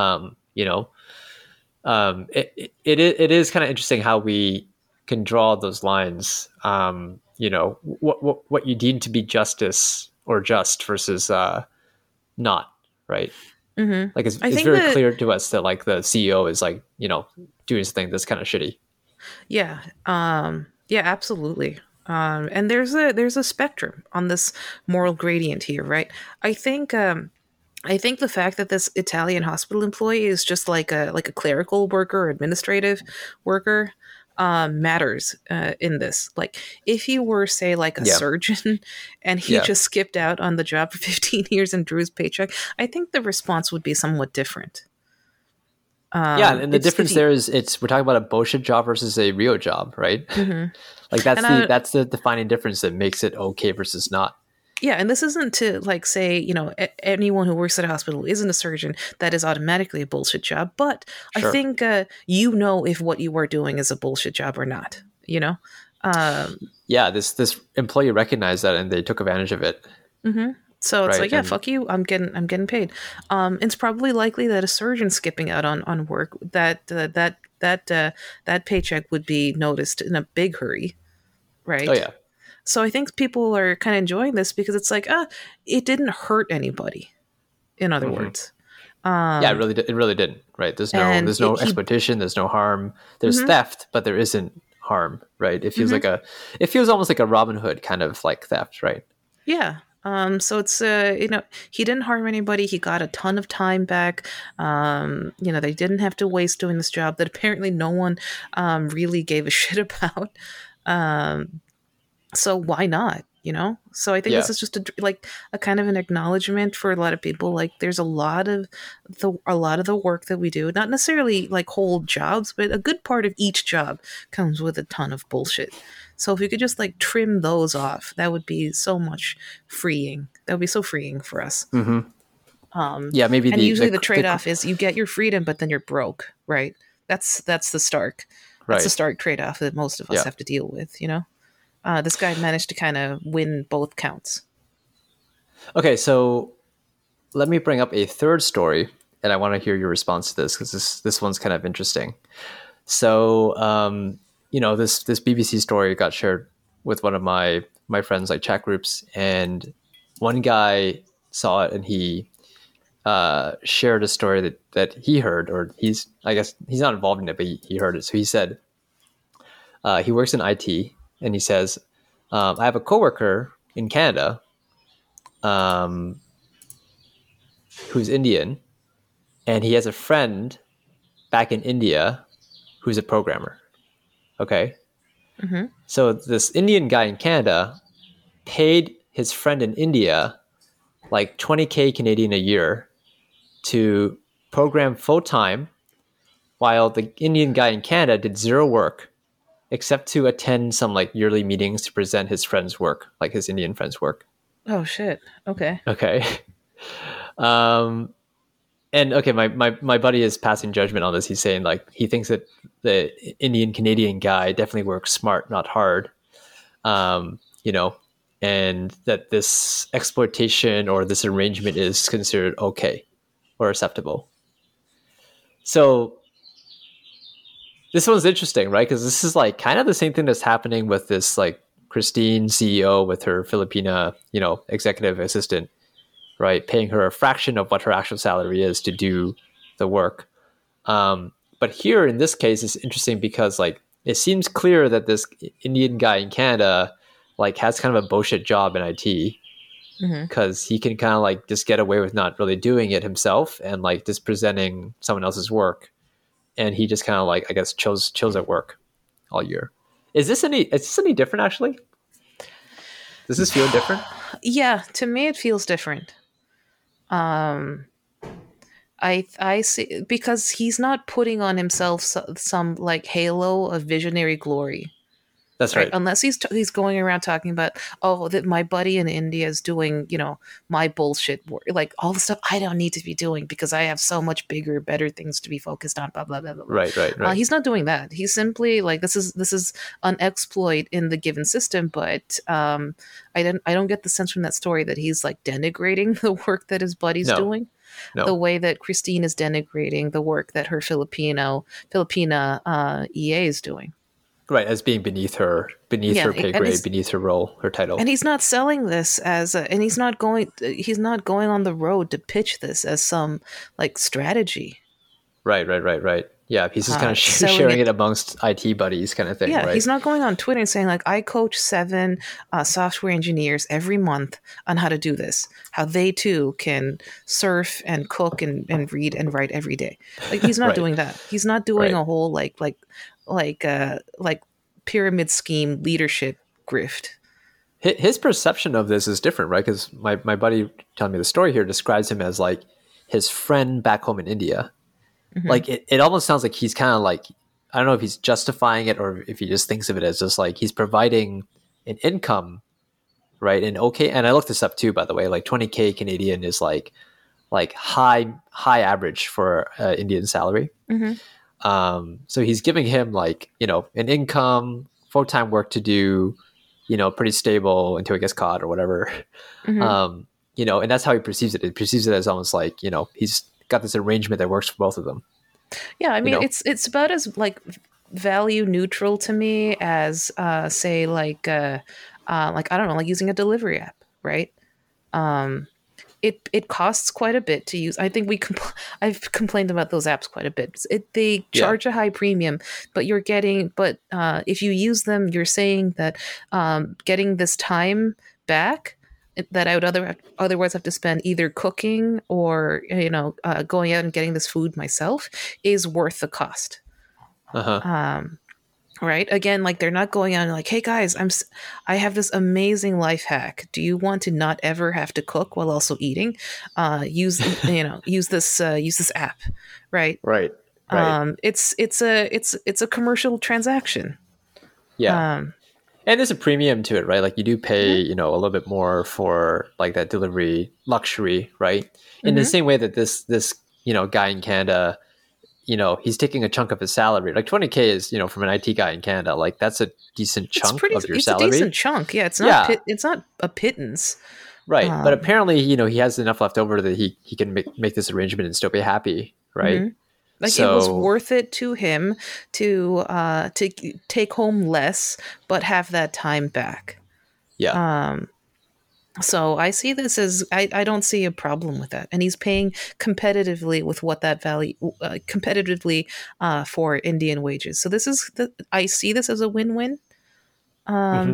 It is kind of interesting how we can draw those lines. What you deem to be justice or just versus not, right? Mm-hmm. Like it's very clear to us that like the CEO is like doing something that's kind of shitty. Yeah. Yeah. Absolutely. And there's a spectrum on this moral gradient here, right? I think the fact that this Italian hospital employee is just like a clerical worker or administrative worker matters in this. Like, if he were, say, like a surgeon and he just skipped out on the job for 15 years and drew his paycheck, I think the response would be somewhat different. And the difference there is we're talking about a bullshit job versus a real job, right? Mm-hmm. Like that's the defining difference that makes it okay versus not. Yeah, and this isn't to like say, anyone who works at a hospital isn't a surgeon, that is automatically a bullshit job. But sure. I think if what you are doing is a bullshit job or not. This employee recognized that and they took advantage of it. Mm-hmm. So it's like, fuck you, I'm getting paid. It's probably likely that a surgeon skipping out on work, that paycheck would be noticed in a big hurry, right? Oh yeah. So I think people are kind of enjoying this because it's like, it didn't hurt anybody. In other words, it really didn't. Right? There's no exploitation. There's no harm. There's theft, but there isn't harm. Right? It feels it feels almost like a Robin Hood kind of like theft. Right? Yeah. So it's he didn't harm anybody. He got a ton of time back. They didn't have to waste doing this job that apparently no one really gave a shit about. So why not? So I think this is just a kind of an acknowledgement for a lot of people. Like, there's a lot of the work that we do, not necessarily like whole jobs, but a good part of each job comes with a ton of bullshit. So if we could just like trim those off, that would be so much freeing. That would be so freeing for us. Mm-hmm. Maybe. And usually the trade-off is you get your freedom, but then you're broke, right? That's the stark. That's the stark trade-off that most of us have to deal with. This guy managed to kind of win both counts. Okay, so let me bring up a third story, and I want to hear your response to this because this one's kind of interesting. So, this BBC story got shared with one of my friends, like chat groups, and one guy saw it and he shared a story that he heard, or I guess he's not involved in it, but he heard it. So he said he works in IT. And he says, I have a coworker in Canada who's Indian, and he has a friend back in India who's a programmer. Okay. So this Indian guy in Canada paid his friend in India like 20K Canadian a year to program full time, while the Indian guy in Canada did zero work except to attend some like yearly meetings to present his friend's work, like his Indian friend's work. Oh shit. Okay. Okay. And okay, my buddy is passing judgment on this. He's saying like he thinks that the Indian Canadian guy definitely works smart, not hard. You know, and that this exploitation or this arrangement is considered okay or acceptable. So this one's interesting, right? Because this is like kind of the same thing that's happening with this like Christine CEO with her Filipina, executive assistant, right? Paying her a fraction of what her actual salary is to do the work. But here in this case, it's interesting because like it seems clear that this Indian guy in Canada like has kind of a bullshit job in IT because he can kind of like just get away with not really doing it himself and like just presenting someone else's work. And he just kind of like, I guess, chills at work all year. Is this any different actually? Does this feel different? Yeah, to me it feels different. I see, because he's not putting on himself some like halo of visionary glory. That's right. Unless he's going around talking about, that my buddy in India is doing, my bullshit work, like all the stuff I don't need to be doing because I have so much bigger, better things to be focused on. Blah blah blah blah. Right. He's not doing that. He's simply like this is an exploit in the given system. But I don't get the sense from that story that he's like denigrating the work that his buddy's doing. No. The way that Christine is denigrating the work that her Filipina EA is doing. Right, as being beneath her pay grade, beneath her role, her title. And he's not selling this and he's not going on the road to pitch this as some like strategy. Right. Yeah, he's just kind of sharing it amongst IT buddies kind of thing, right? He's not going on Twitter and saying like, I coach 7 software engineers every month on how to do this, how they too can surf and cook and read and write every day. Like he's not doing that. He's not doing a whole like pyramid scheme leadership grift. His perception of this is different, right? Because my buddy telling me the story here describes him as like his friend back home in India. Like it almost sounds like he's kind of like, I don't know if he's justifying it or if he just thinks of it as just like he's providing an income, right? And I looked this up too, by the way, like 20K Canadian is like high average for Indian salary. So he's giving him like, an income, full-time work to do, pretty stable until he gets caught or whatever. And that's how he perceives it. He perceives it as almost like, he's got this arrangement that works for both of them. Yeah. I mean, it's about as like value neutral to me as say like I don't know, like using a delivery app, right? It costs quite a bit to use. I think I've complained about those apps quite a bit. They charge a high premium, but if you use them, you're saying that getting this time back that I would otherwise have to spend either cooking or going out and getting this food myself is worth the cost. Right. Again, like they're not going out and like, hey guys, I have this amazing life hack. Do you want to not ever have to cook while also eating? Use this app. Right. Right. It's a commercial transaction. Yeah. And there's a premium to it, right? Like you do pay, a little bit more for like that delivery luxury, right? In the same way that this guy in Canada, he's taking a chunk of his salary. Like 20K is, from an IT guy in Canada, like that's a decent chunk of your salary. It's a decent chunk. Yeah, it's not it's not a pittance. Right. But apparently, he has enough left over that he can make this arrangement and still be happy, right? Like it was worth it to him to take home less, but have that time back. Yeah. So I see this as I don't see a problem with that, and he's paying competitively with what that value competitively for Indian wages. So I see this as a win-win. I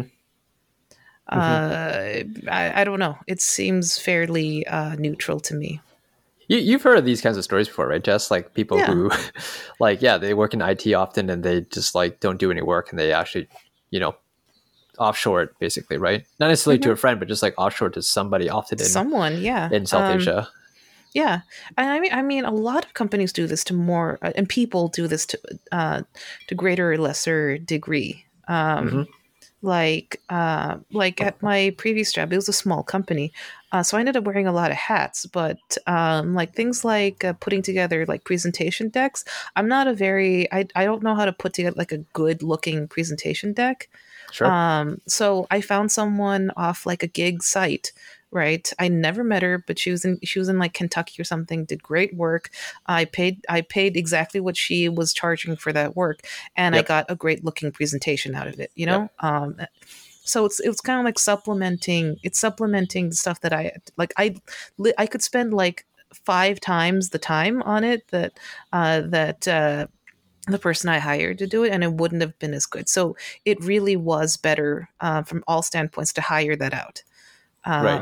don't know. It seems fairly neutral to me. You've heard of these kinds of stories before, right, Jess? Like people Yeah. who, like, yeah, they work in IT often and they just like don't do any work and they actually, you know, offshore it basically, right? Not necessarily to a friend, but just like offshore to somebody, often Someone, yeah. in South Asia. Yeah, and I mean, a lot of companies do this to more, and people do this to greater or lesser degree. Like at my previous job, it was a small company, so I ended up wearing a lot of hats. But like things like putting together like presentation decks, I'm not a very I don't know how to put together like a good looking presentation deck. Sure. So I found someone off like a gig site, right? I never met her, but she was in like Kentucky or something, did great work. I paid exactly what she was charging for that work, and I Yep. got a great looking presentation out of it, you know? Yep. So it's kind of like supplementing stuff that I like. I could spend like 5 times the time on it that the person I hired to do it, and it wouldn't have been as good. So it really was better from all standpoints to hire that out. Right.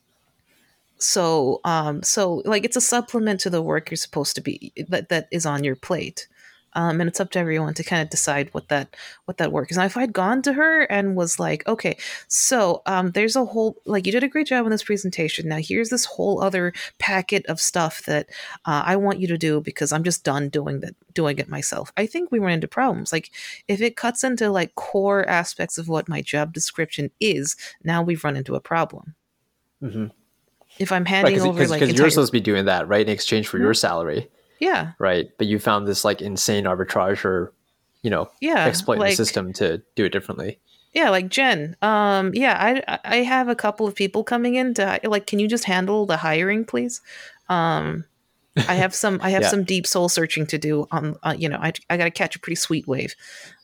So like it's a supplement to the work you're supposed to be that is on your plate. And it's up to everyone to kind of decide what that work is. Now, if I'd gone to her and was like, okay, so there's a whole, like, you did a great job on this presentation. Now here's this whole other packet of stuff that I want you to do because I'm just done doing it myself. I think we run into problems. Like if it cuts into like core aspects of what my job description is, now we've run into a problem. Mm-hmm. If I'm handing over like because you're supposed to be doing that, right, in exchange for your salary. Yeah. Right. But you found this like insane arbitrage or, you know, exploiting like, the system to do it differently. Yeah, like Jen. I have a couple of people coming in to like, can you just handle the hiring, please? I have some some deep soul searching to do on you know, I got to catch a pretty sweet wave.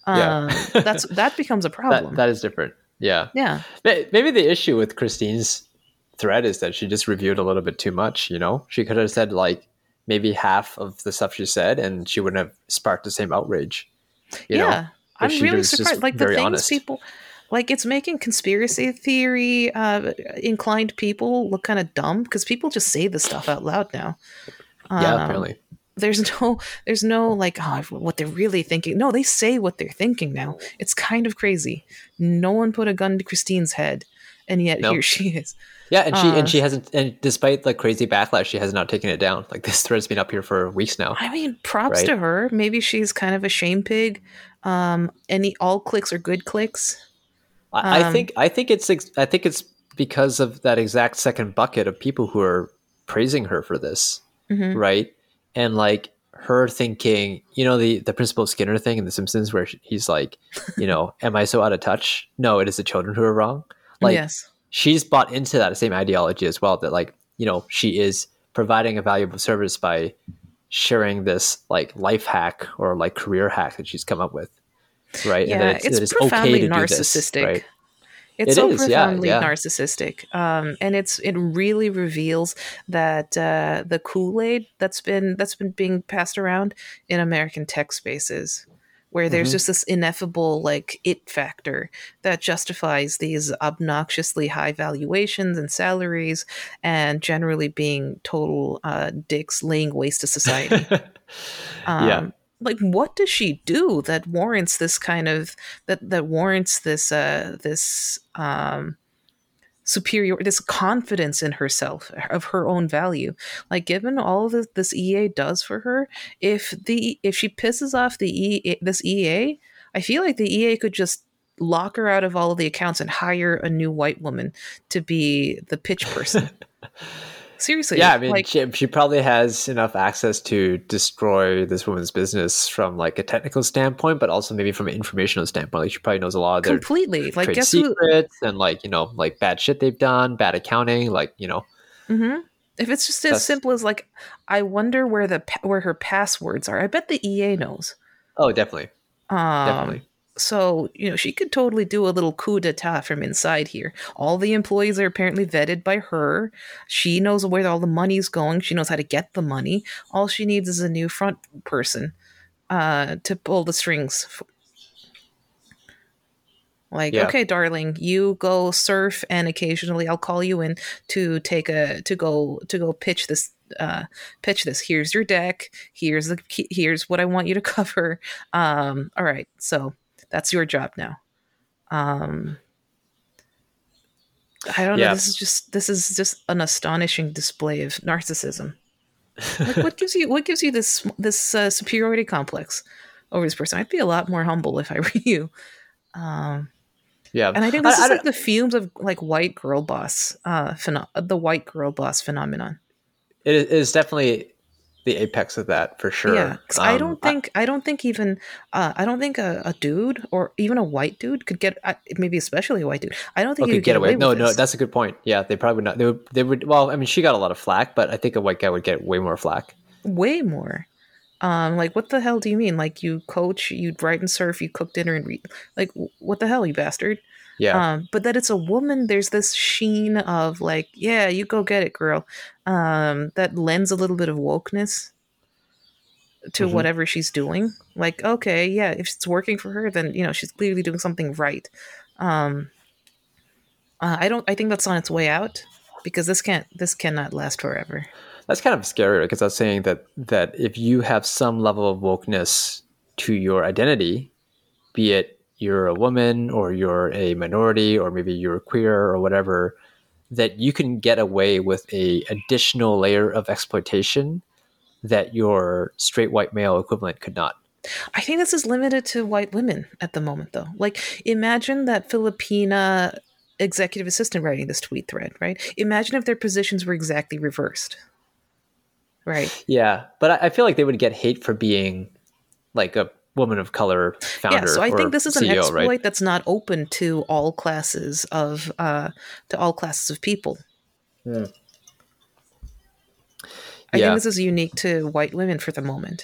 That becomes a problem. That is different. Yeah. Yeah. Maybe the issue with Christine's thread is that she just reviewed a little bit too much, you know? She could have said like maybe half of the stuff she said and she wouldn't have sparked the same outrage. You know? I'm really surprised. Like the things honest. People like it's making conspiracy theory inclined people look kind of dumb because people just say this stuff out loud now. Apparently. There's no like what they're really thinking. No, they say what they're thinking now. It's kind of crazy. No one put a gun to Christine's head, and yet here she is. Yeah, and she hasn't, and despite like crazy backlash, she has not taken it down. Like this thread's been up here for weeks now. I mean, props to her. Maybe she's kind of a shame pig. All clicks are good clicks. I think it's because of that exact second bucket of people who are praising her for this, right? And like her thinking, you know, the Principal Skinner thing in The Simpsons, where he's like, you know, am I so out of touch? No, it is the children who are wrong. Like, yes. She's bought into that same ideology as well, that like, you know, she is providing a valuable service by sharing this like life hack or like career hack that she's come up with, right? Yeah, and it's profoundly okay to narcissistic. Do this, right? It's so profoundly narcissistic, and it really reveals that the Kool-Aid that's been being passed around in American tech spaces, where there's just this ineffable like it factor that justifies these obnoxiously high valuations and salaries, and generally being total dicks laying waste to society. Like, what does she do that warrants this kind of that warrants this superior, this confidence in herself of her own value? Like, given all of this EA does for her, if she pisses off this EA, I feel like the EA could just lock her out of all of the accounts and hire a new white woman to be the pitch person. Seriously. Yeah, I mean, like, she probably has enough access to destroy this woman's business from like a technical standpoint, but also maybe from an informational standpoint. Like she probably knows a lot of their completely like trade secrets and like, you know, like bad shit they've done, bad accounting, like, you know. If it's just as simple as like, I wonder where her passwords are. I bet the EA knows. Oh, definitely. Definitely. So, you know, she could totally do a little coup d'etat from inside here. All the employees are apparently vetted by her. She knows where all the money's going. She knows how to get the money. All she needs is a new front person to pull the strings. Like, okay, darling, you go surf, and occasionally I'll call you in to go pitch this pitch this. Here's your deck. Here's what I want you to cover. All right, so that's your job now. I don't know. This is just an astonishing display of narcissism. Like, what gives you this superiority complex over this person? I'd be a lot more humble if I were you. Yeah, and I think this is like the fumes of like white girl boss, the white girl boss phenomenon. It is definitely the apex of that for sure. Yeah, because I don't think a dude or even a white dude could get, maybe especially a white dude. I don't think he could get away. No, with this. That's a good point. Yeah, they probably would not. They would. Well, I mean, she got a lot of flack, but I think a white guy would get way more flack. Way more. Like, what the hell do you mean? Like, you coach, you write and surf, you cook dinner and read. Like, what the hell, you bastard? Yeah. But that it's a woman, there's this sheen of like, yeah, you go get it, girl. That lends a little bit of wokeness to whatever she's doing. Like, okay, yeah, if it's working for her, then she's clearly doing something right. I think that's on its way out, because this cannot last forever. That's kind of scary, because I was saying that if you have some level of wokeness to your identity, be it you're a woman or you're a minority or maybe you're queer or whatever, that you can get away with a additional layer of exploitation that your straight white male equivalent could not. I think this is limited to white women at the moment, though. Like, imagine that Filipina executive assistant writing this tweet thread, right? Imagine if their positions were exactly reversed. Right. Yeah, but I feel like they would get hate for being like a woman of color founder. Yeah, so I think this is CEO, an exploit, right? That's not open to all classes of people. Yeah. I think this is unique to white women for the moment.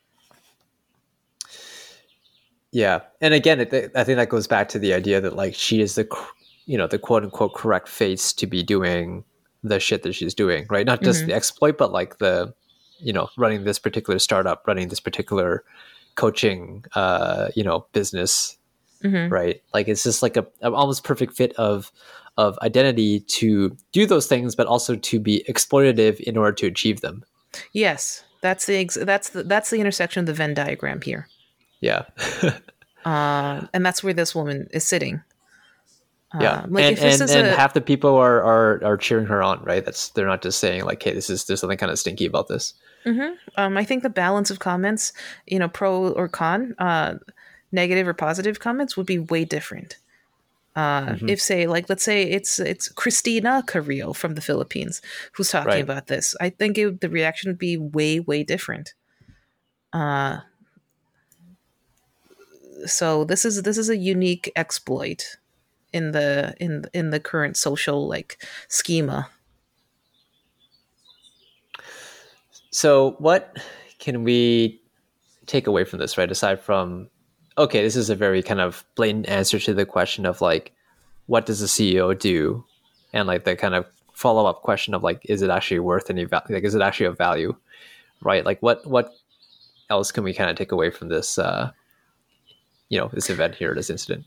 Yeah, and again, I think that goes back to the idea that like she is the quote unquote correct face to be doing the shit that she's doing, right? Not just the exploit, but like the, running this particular startup, running this particular coaching, business, right? Like, it's just like a almost perfect fit of identity to do those things, but also to be exploitative in order to achieve them. Yes, that's the intersection of the Venn diagram here. Yeah. And that's where this woman is sitting. Yeah, like, and half the people are cheering her on, right? They're not just saying like, "Hey, there's something kind of stinky about this." I think the balance of comments, pro or con, negative or positive comments, would be way different. If, say, like, let's say it's Christina Carrillo from the Philippines who's talking about this, I think the reaction would be way, way different. So this is a unique exploit in the current social like schema. So what can we take away from this, right? Aside from, okay, this is a very kind of blatant answer to the question of like, what does the CEO do? And like the kind of follow-up question of like, is it actually worth any value? Like, is it actually of value? Right? Like what else can we kind of take away from this, this event here, this incident?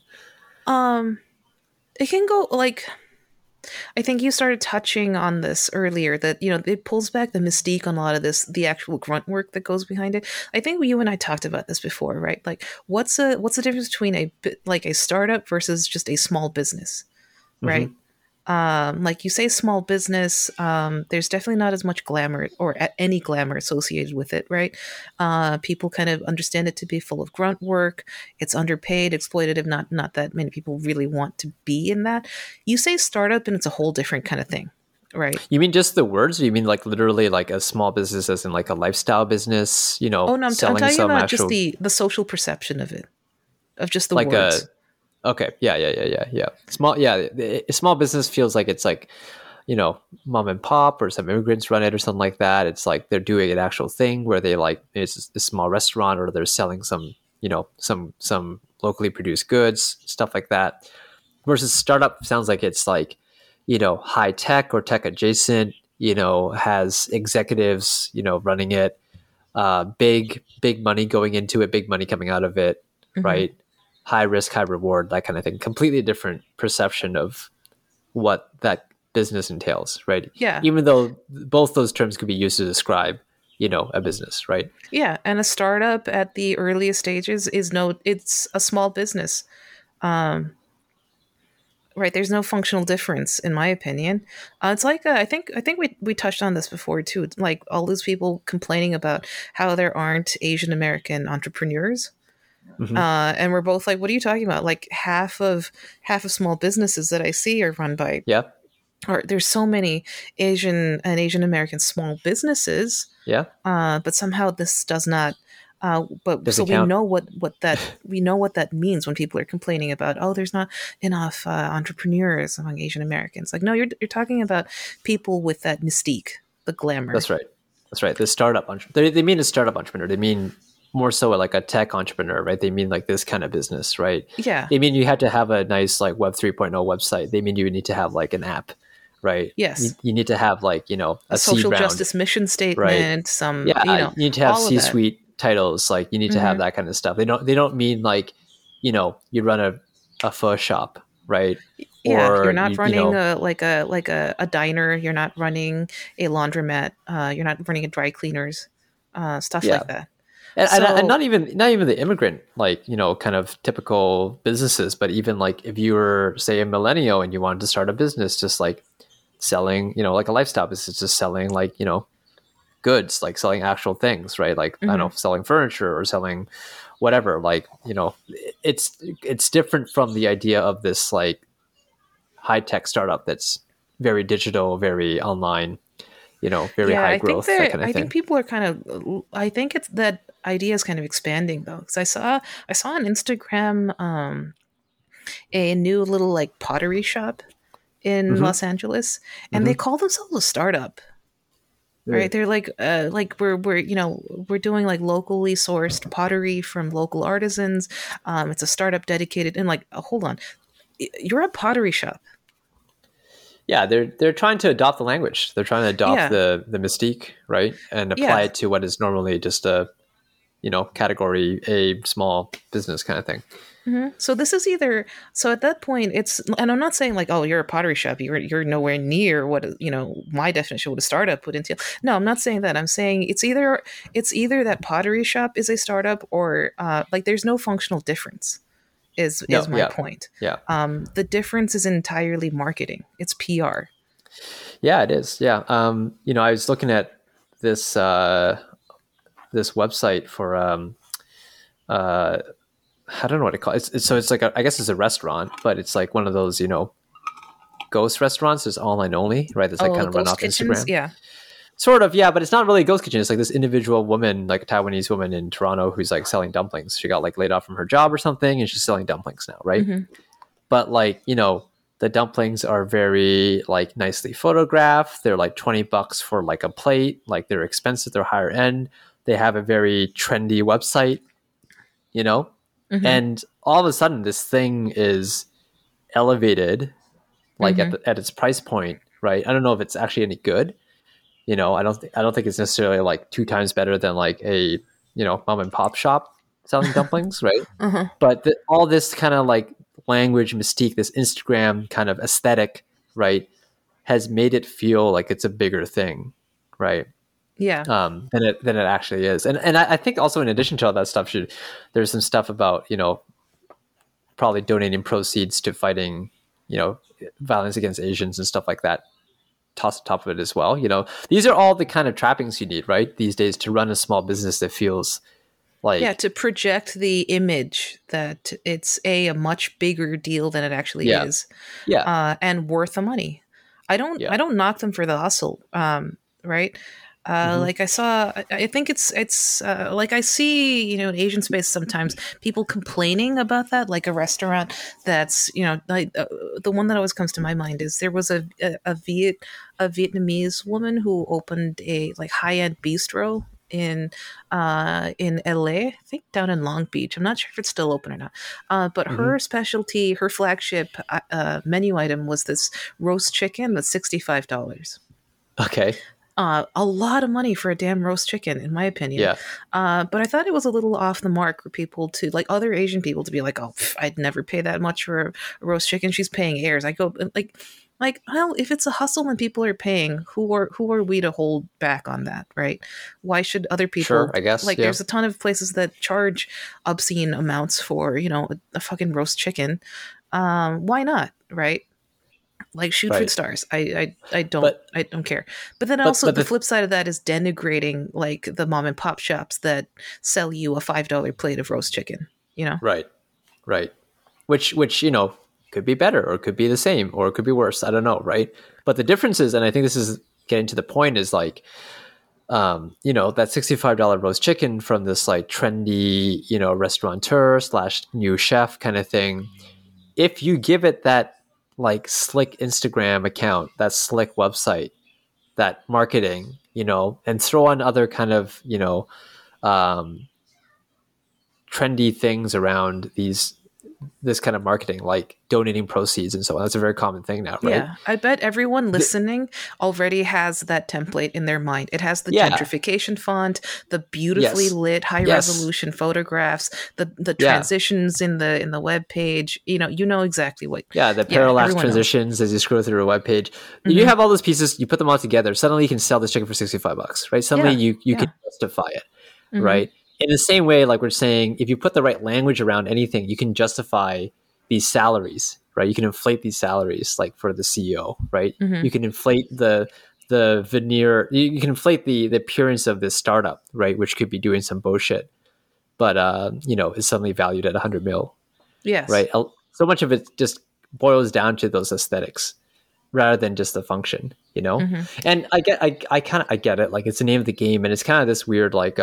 It can go like, I think you started touching on this earlier, that it pulls back the mystique on a lot of this, the actual grunt work that goes behind it. I think you and I talked about this before, right? Like, what's the difference between a startup versus just a small business, right? Like, you say small business, there's definitely not as much glamour or any glamour associated with it, right? People kind of understand it to be full of grunt work. It's underpaid, exploitative. Not that many people really want to be in that. You say startup, and it's a whole different kind of thing, right? You mean just the words, or you mean like literally like a small business, as in like a lifestyle business? Oh no, I'm talking about just the social perception of it, of just the like words. Okay. Yeah. Small business feels like it's like, mom and pop or some immigrants run it or something like that. It's like they're doing an actual thing where they like, it's a small restaurant, or they're selling some, some locally produced goods, stuff like that. Versus startup sounds like it's like, high tech or tech adjacent, has executives, running it, big money going into it, big money coming out of it, right? High risk, high reward, that kind of thing. Completely different perception of what that business entails, right? Yeah. Even though both those terms could be used to describe, a business, right? Yeah, and a startup at the earliest stages it's a small business. Right, there's no functional difference in my opinion. It's like I think we touched on this before too. Like all those people complaining about how there aren't Asian American entrepreneurs. Mm-hmm. And we're both like, what are you talking about? Like half of small businesses that I see are run by, or there's so many Asian American small businesses. Yeah. But somehow this does not. But Doesn't so count. we know what that means when people are complaining about, oh, there's not enough entrepreneurs among Asian Americans. Like, no, you're talking about people with that mystique, the glamour. That's right. The startup entrepreneur. They mean a startup entrepreneur. They mean more so like a tech entrepreneur, right? They mean like this kind of business, right? Yeah. They mean you had to have a nice like Web 3.0 website. They mean you need to have like an app, right? Yes. You need to have like, a social justice mission statement, right? You need to have C-suite titles. Like you need to have that kind of stuff. They don't mean like, you run a pho shop, right? Yeah, or you're not running a diner. You're not running a laundromat. You're not running a dry cleaners, stuff like that. And not even the immigrant, like, kind of typical businesses, but even like if you were, say, a millennial and you wanted to start a business, just like selling, like a lifestyle business, just selling like, goods, like selling actual things, right? Like, I don't know, selling furniture or selling whatever, like, it's different from the idea of this like high tech startup that's very digital, very online, very high growth, that kind of thing. I think people are I think it's that idea is kind of expanding though, because I saw on Instagram a new little like pottery shop in Los Angeles, and they call themselves a startup. Right, they're like we're we're doing like locally sourced pottery from local artisans. It's a startup dedicated, and like, hold on, you're a pottery shop. Yeah, they're trying to adopt the language. They're trying to adopt the mystique, right, and apply it to what is normally just a category A small business kind of thing. So this is so at that point it's, and I'm not saying like, oh, you're a pottery shop, you're nowhere near what my definition what a startup would entail. No, I'm not saying that. I'm saying it's either that pottery shop is a startup or like there's no functional difference. Is my point. Yeah. The difference is entirely marketing. It's PR. Yeah, it is. Yeah. I was looking at this this website for I don't know what it calls. It's like I guess it's a restaurant, but it's like one of those ghost restaurants. It's online only, right? That's like kind of run off Instagram. Yeah. Sort of, yeah, but it's not really a ghost kitchen. It's like this individual woman, like a Taiwanese woman in Toronto, who's like selling dumplings. She got like laid off from her job or something, and she's selling dumplings now, right? But like, the dumplings are very like nicely photographed. They're like $20 for like a plate. Like they're expensive. They're higher end. They have a very trendy website, and all of a sudden this thing is elevated, like at its price point, right? I don't know if it's actually any good. I don't think it's necessarily like 2 times better than like a mom and pop shop selling dumplings, right? But all this kind of like language mystique, this Instagram kind of aesthetic, right, has made it feel like it's a bigger thing, right? Yeah. Than it actually is, and I think also in addition to all that stuff, there's some stuff about probably donating proceeds to fighting violence against Asians and stuff like that. Toss on top of it as well. These are all the kind of trappings you need, right, these days to run a small business that feels like to project the image that it's a much bigger deal than it actually is. And worth the money. I don't knock them for the hustle, right? Like I think it's like I see, in Asian space sometimes people complaining about that, like a restaurant that's, like, the one that always comes to my mind is there was a Vietnamese woman who opened a like high-end bistro in LA, I think down in Long Beach. I'm not sure if it's still open or not. But her specialty, her flagship menu item was this roast chicken that's $65. Okay. A lot of money for a damn roast chicken, in my opinion. Yeah. But I thought it was a little off the mark for people to, like, other Asian people to be like, oh, I'd never pay that much for a roast chicken. She's paying heirs. I go, like, Like, well, if it's a hustle and people are paying, who are we to hold back on that, right? Why should other people? Sure, I guess. Like, Yeah. there's a ton of places that charge obscene amounts for a fucking roast chicken. Why not, right? Like, shoot for the Right. stars. I don't But I don't care. But then but also but the the flip side of that is denigrating like the mom and pop shops that sell you a $5 plate of roast chicken. You know? right. Right. Which could be better or could be the same or it could be worse. I don't know, right? But the difference is, and I think this is getting to the point, is like that $65 roast chicken from this like trendy, restaurateur / new chef kind of thing. If you give it that like slick Instagram account, that slick website, that marketing, and throw on other kind of, um, trendy things around this kind of marketing, like donating proceeds and so on. That's a very common thing now, right? Yeah, I bet everyone listening already has that template in their mind. It has the Yeah. gentrification font, the beautifully Yes. lit high Yes. resolution photographs, the Yeah. transitions in the web page. You know exactly what. Yeah, the parallax everyone knows. transitions as you scroll through a web page. You have all those pieces, you put them all together, suddenly you can sell this chicken for $65, right? Suddenly Yeah, you can justify it, right? In the same way, like we're saying, if you put the right language around anything, you can justify these salaries, right? You can inflate these salaries, like for the CEO, right? You can inflate the veneer, you can inflate the appearance of this startup, right? Which could be doing some bullshit, but is suddenly valued at 100 mil, Yes. right? So much of it just boils down to those aesthetics rather than just the function, And I get it. Like it's the name of the game, and it's kind of this weird, like,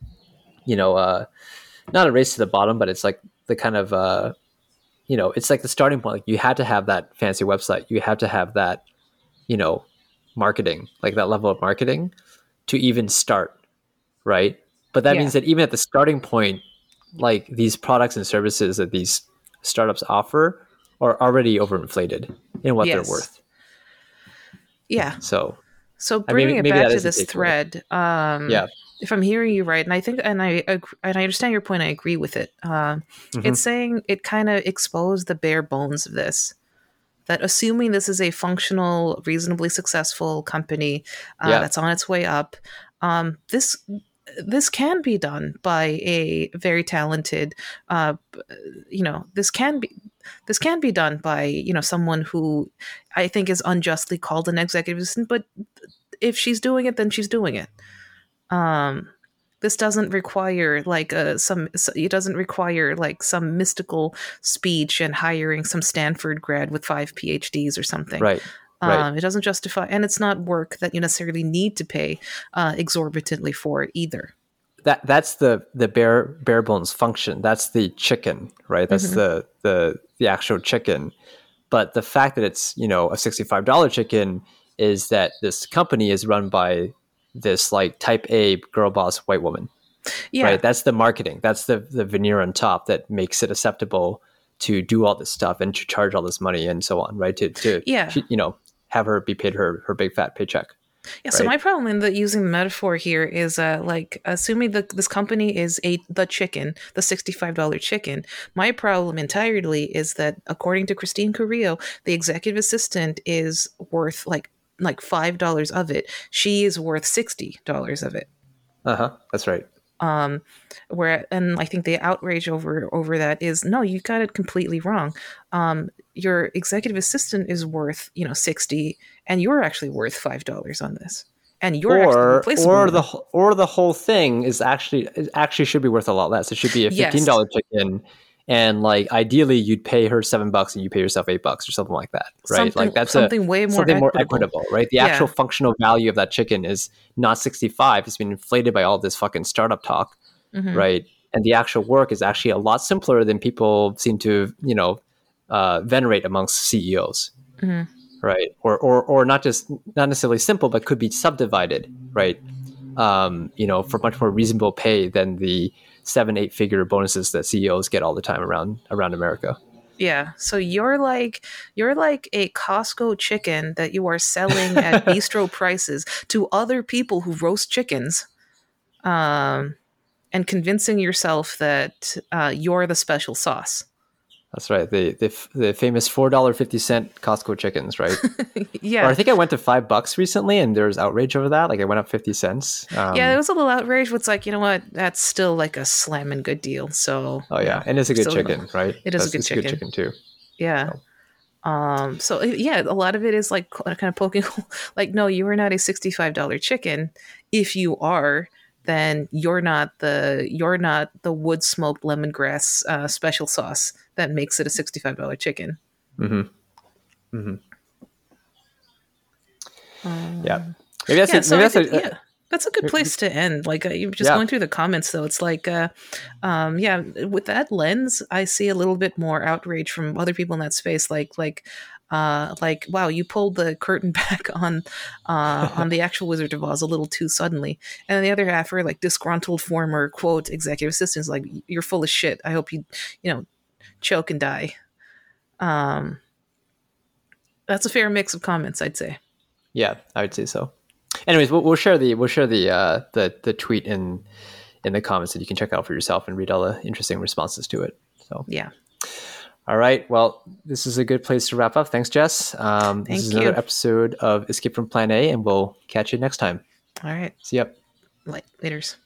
not a race to the bottom, but it's like the kind of, it's like the starting point. Like you had to have that fancy website. You had to have that, marketing, like that level of marketing to even start, right? But that means that even at the starting point, like these products and services that these startups offer are already overinflated in what they're worth. Yeah. So bringing it back to this takeaway. thread, Yeah. if I'm hearing you right, and I think, and I understand your point, I agree with it. It's saying it kind of exposed the bare bones of this. That assuming this is a functional, reasonably successful company that's on its way up, this can be done by a very talented, this can be done by someone who I think is unjustly called an executive assistant, but if she's doing it, then she's doing it. This doesn't require it doesn't require like some mystical speech and hiring some Stanford grad with 5 PhDs or something. Right. It doesn't justify, and it's not work that you necessarily need to pay exorbitantly for either. That's the bare bones function. That's the chicken, right? That's the actual chicken. But the fact that it's a $65 chicken is that this company is run by this like type A girl boss white woman. Yeah. Right. That's the marketing. That's the veneer on top that makes it acceptable to do all this stuff and to charge all this money and so on. Right. To have her be paid her big fat paycheck. Yeah. So my problem in using the metaphor here is like assuming that this company is the chicken, the $65 chicken. My problem entirely is that according to Christine Carrillo, the executive assistant is worth like $5 of it. She is worth $60 of it. That's right. And I think the outrage over that is, no, you got it completely wrong. Your executive assistant is worth 60, and you're actually worth $5 on this, and you're or the whole thing is actually should be worth a lot less. It should be a $15 chicken, and like ideally you'd pay her $7 and you pay yourself $8 or something like that, right? Like that's something way more equitable, right? The actual functional value of that chicken is not 65. It's been inflated by all this fucking startup talk, right? And the actual work is actually a lot simpler than people seem to venerate amongst CEOs, right? Or not necessarily simple, but could be subdivided, right? For much more reasonable pay than the 7-8 figure bonuses that CEOs get all the time around America. Yeah. So you're like a Costco chicken that you are selling at bistro prices to other people who roast chickens, and convincing yourself that you're the special sauce. That's right. The famous $4.50 Costco chickens, right? Yeah. Or I think I went to $5 recently, and there was outrage over that. Like it went up 50 cents. Yeah, it was a little outrage. It's like, you know what? That's still like a slamming good deal. So. Oh yeah, and it's a good chicken, right? It is a good chicken. Good chicken too. Yeah. So yeah, a lot of it is like kind of poking, like, no, you are not a $65 chicken. If you are, then you're not the wood smoked lemongrass special sauce that makes it a $65 chicken. Mm-hmm. Mm-hmm. Yeah, maybe that's a good place to end. Like you're just going through the comments, though. It's like, with that lens, I see a little bit more outrage from other people in that space. Like, wow, you pulled the curtain back on the actual Wizard of Oz a little too suddenly. And then the other half are like disgruntled former quote executive assistants, like, you're full of shit. I hope you choke and die. That's a fair mix of comments, I'd say. Yeah, I would say so. Anyways, we'll share the tweet in the comments that you can check out for yourself and read all the interesting responses to it. So yeah. All right. Well, this is a good place to wrap up. Thanks, Jess. This is another episode of Escape from Plan A, and we'll catch you next time. All right. See ya. Laters.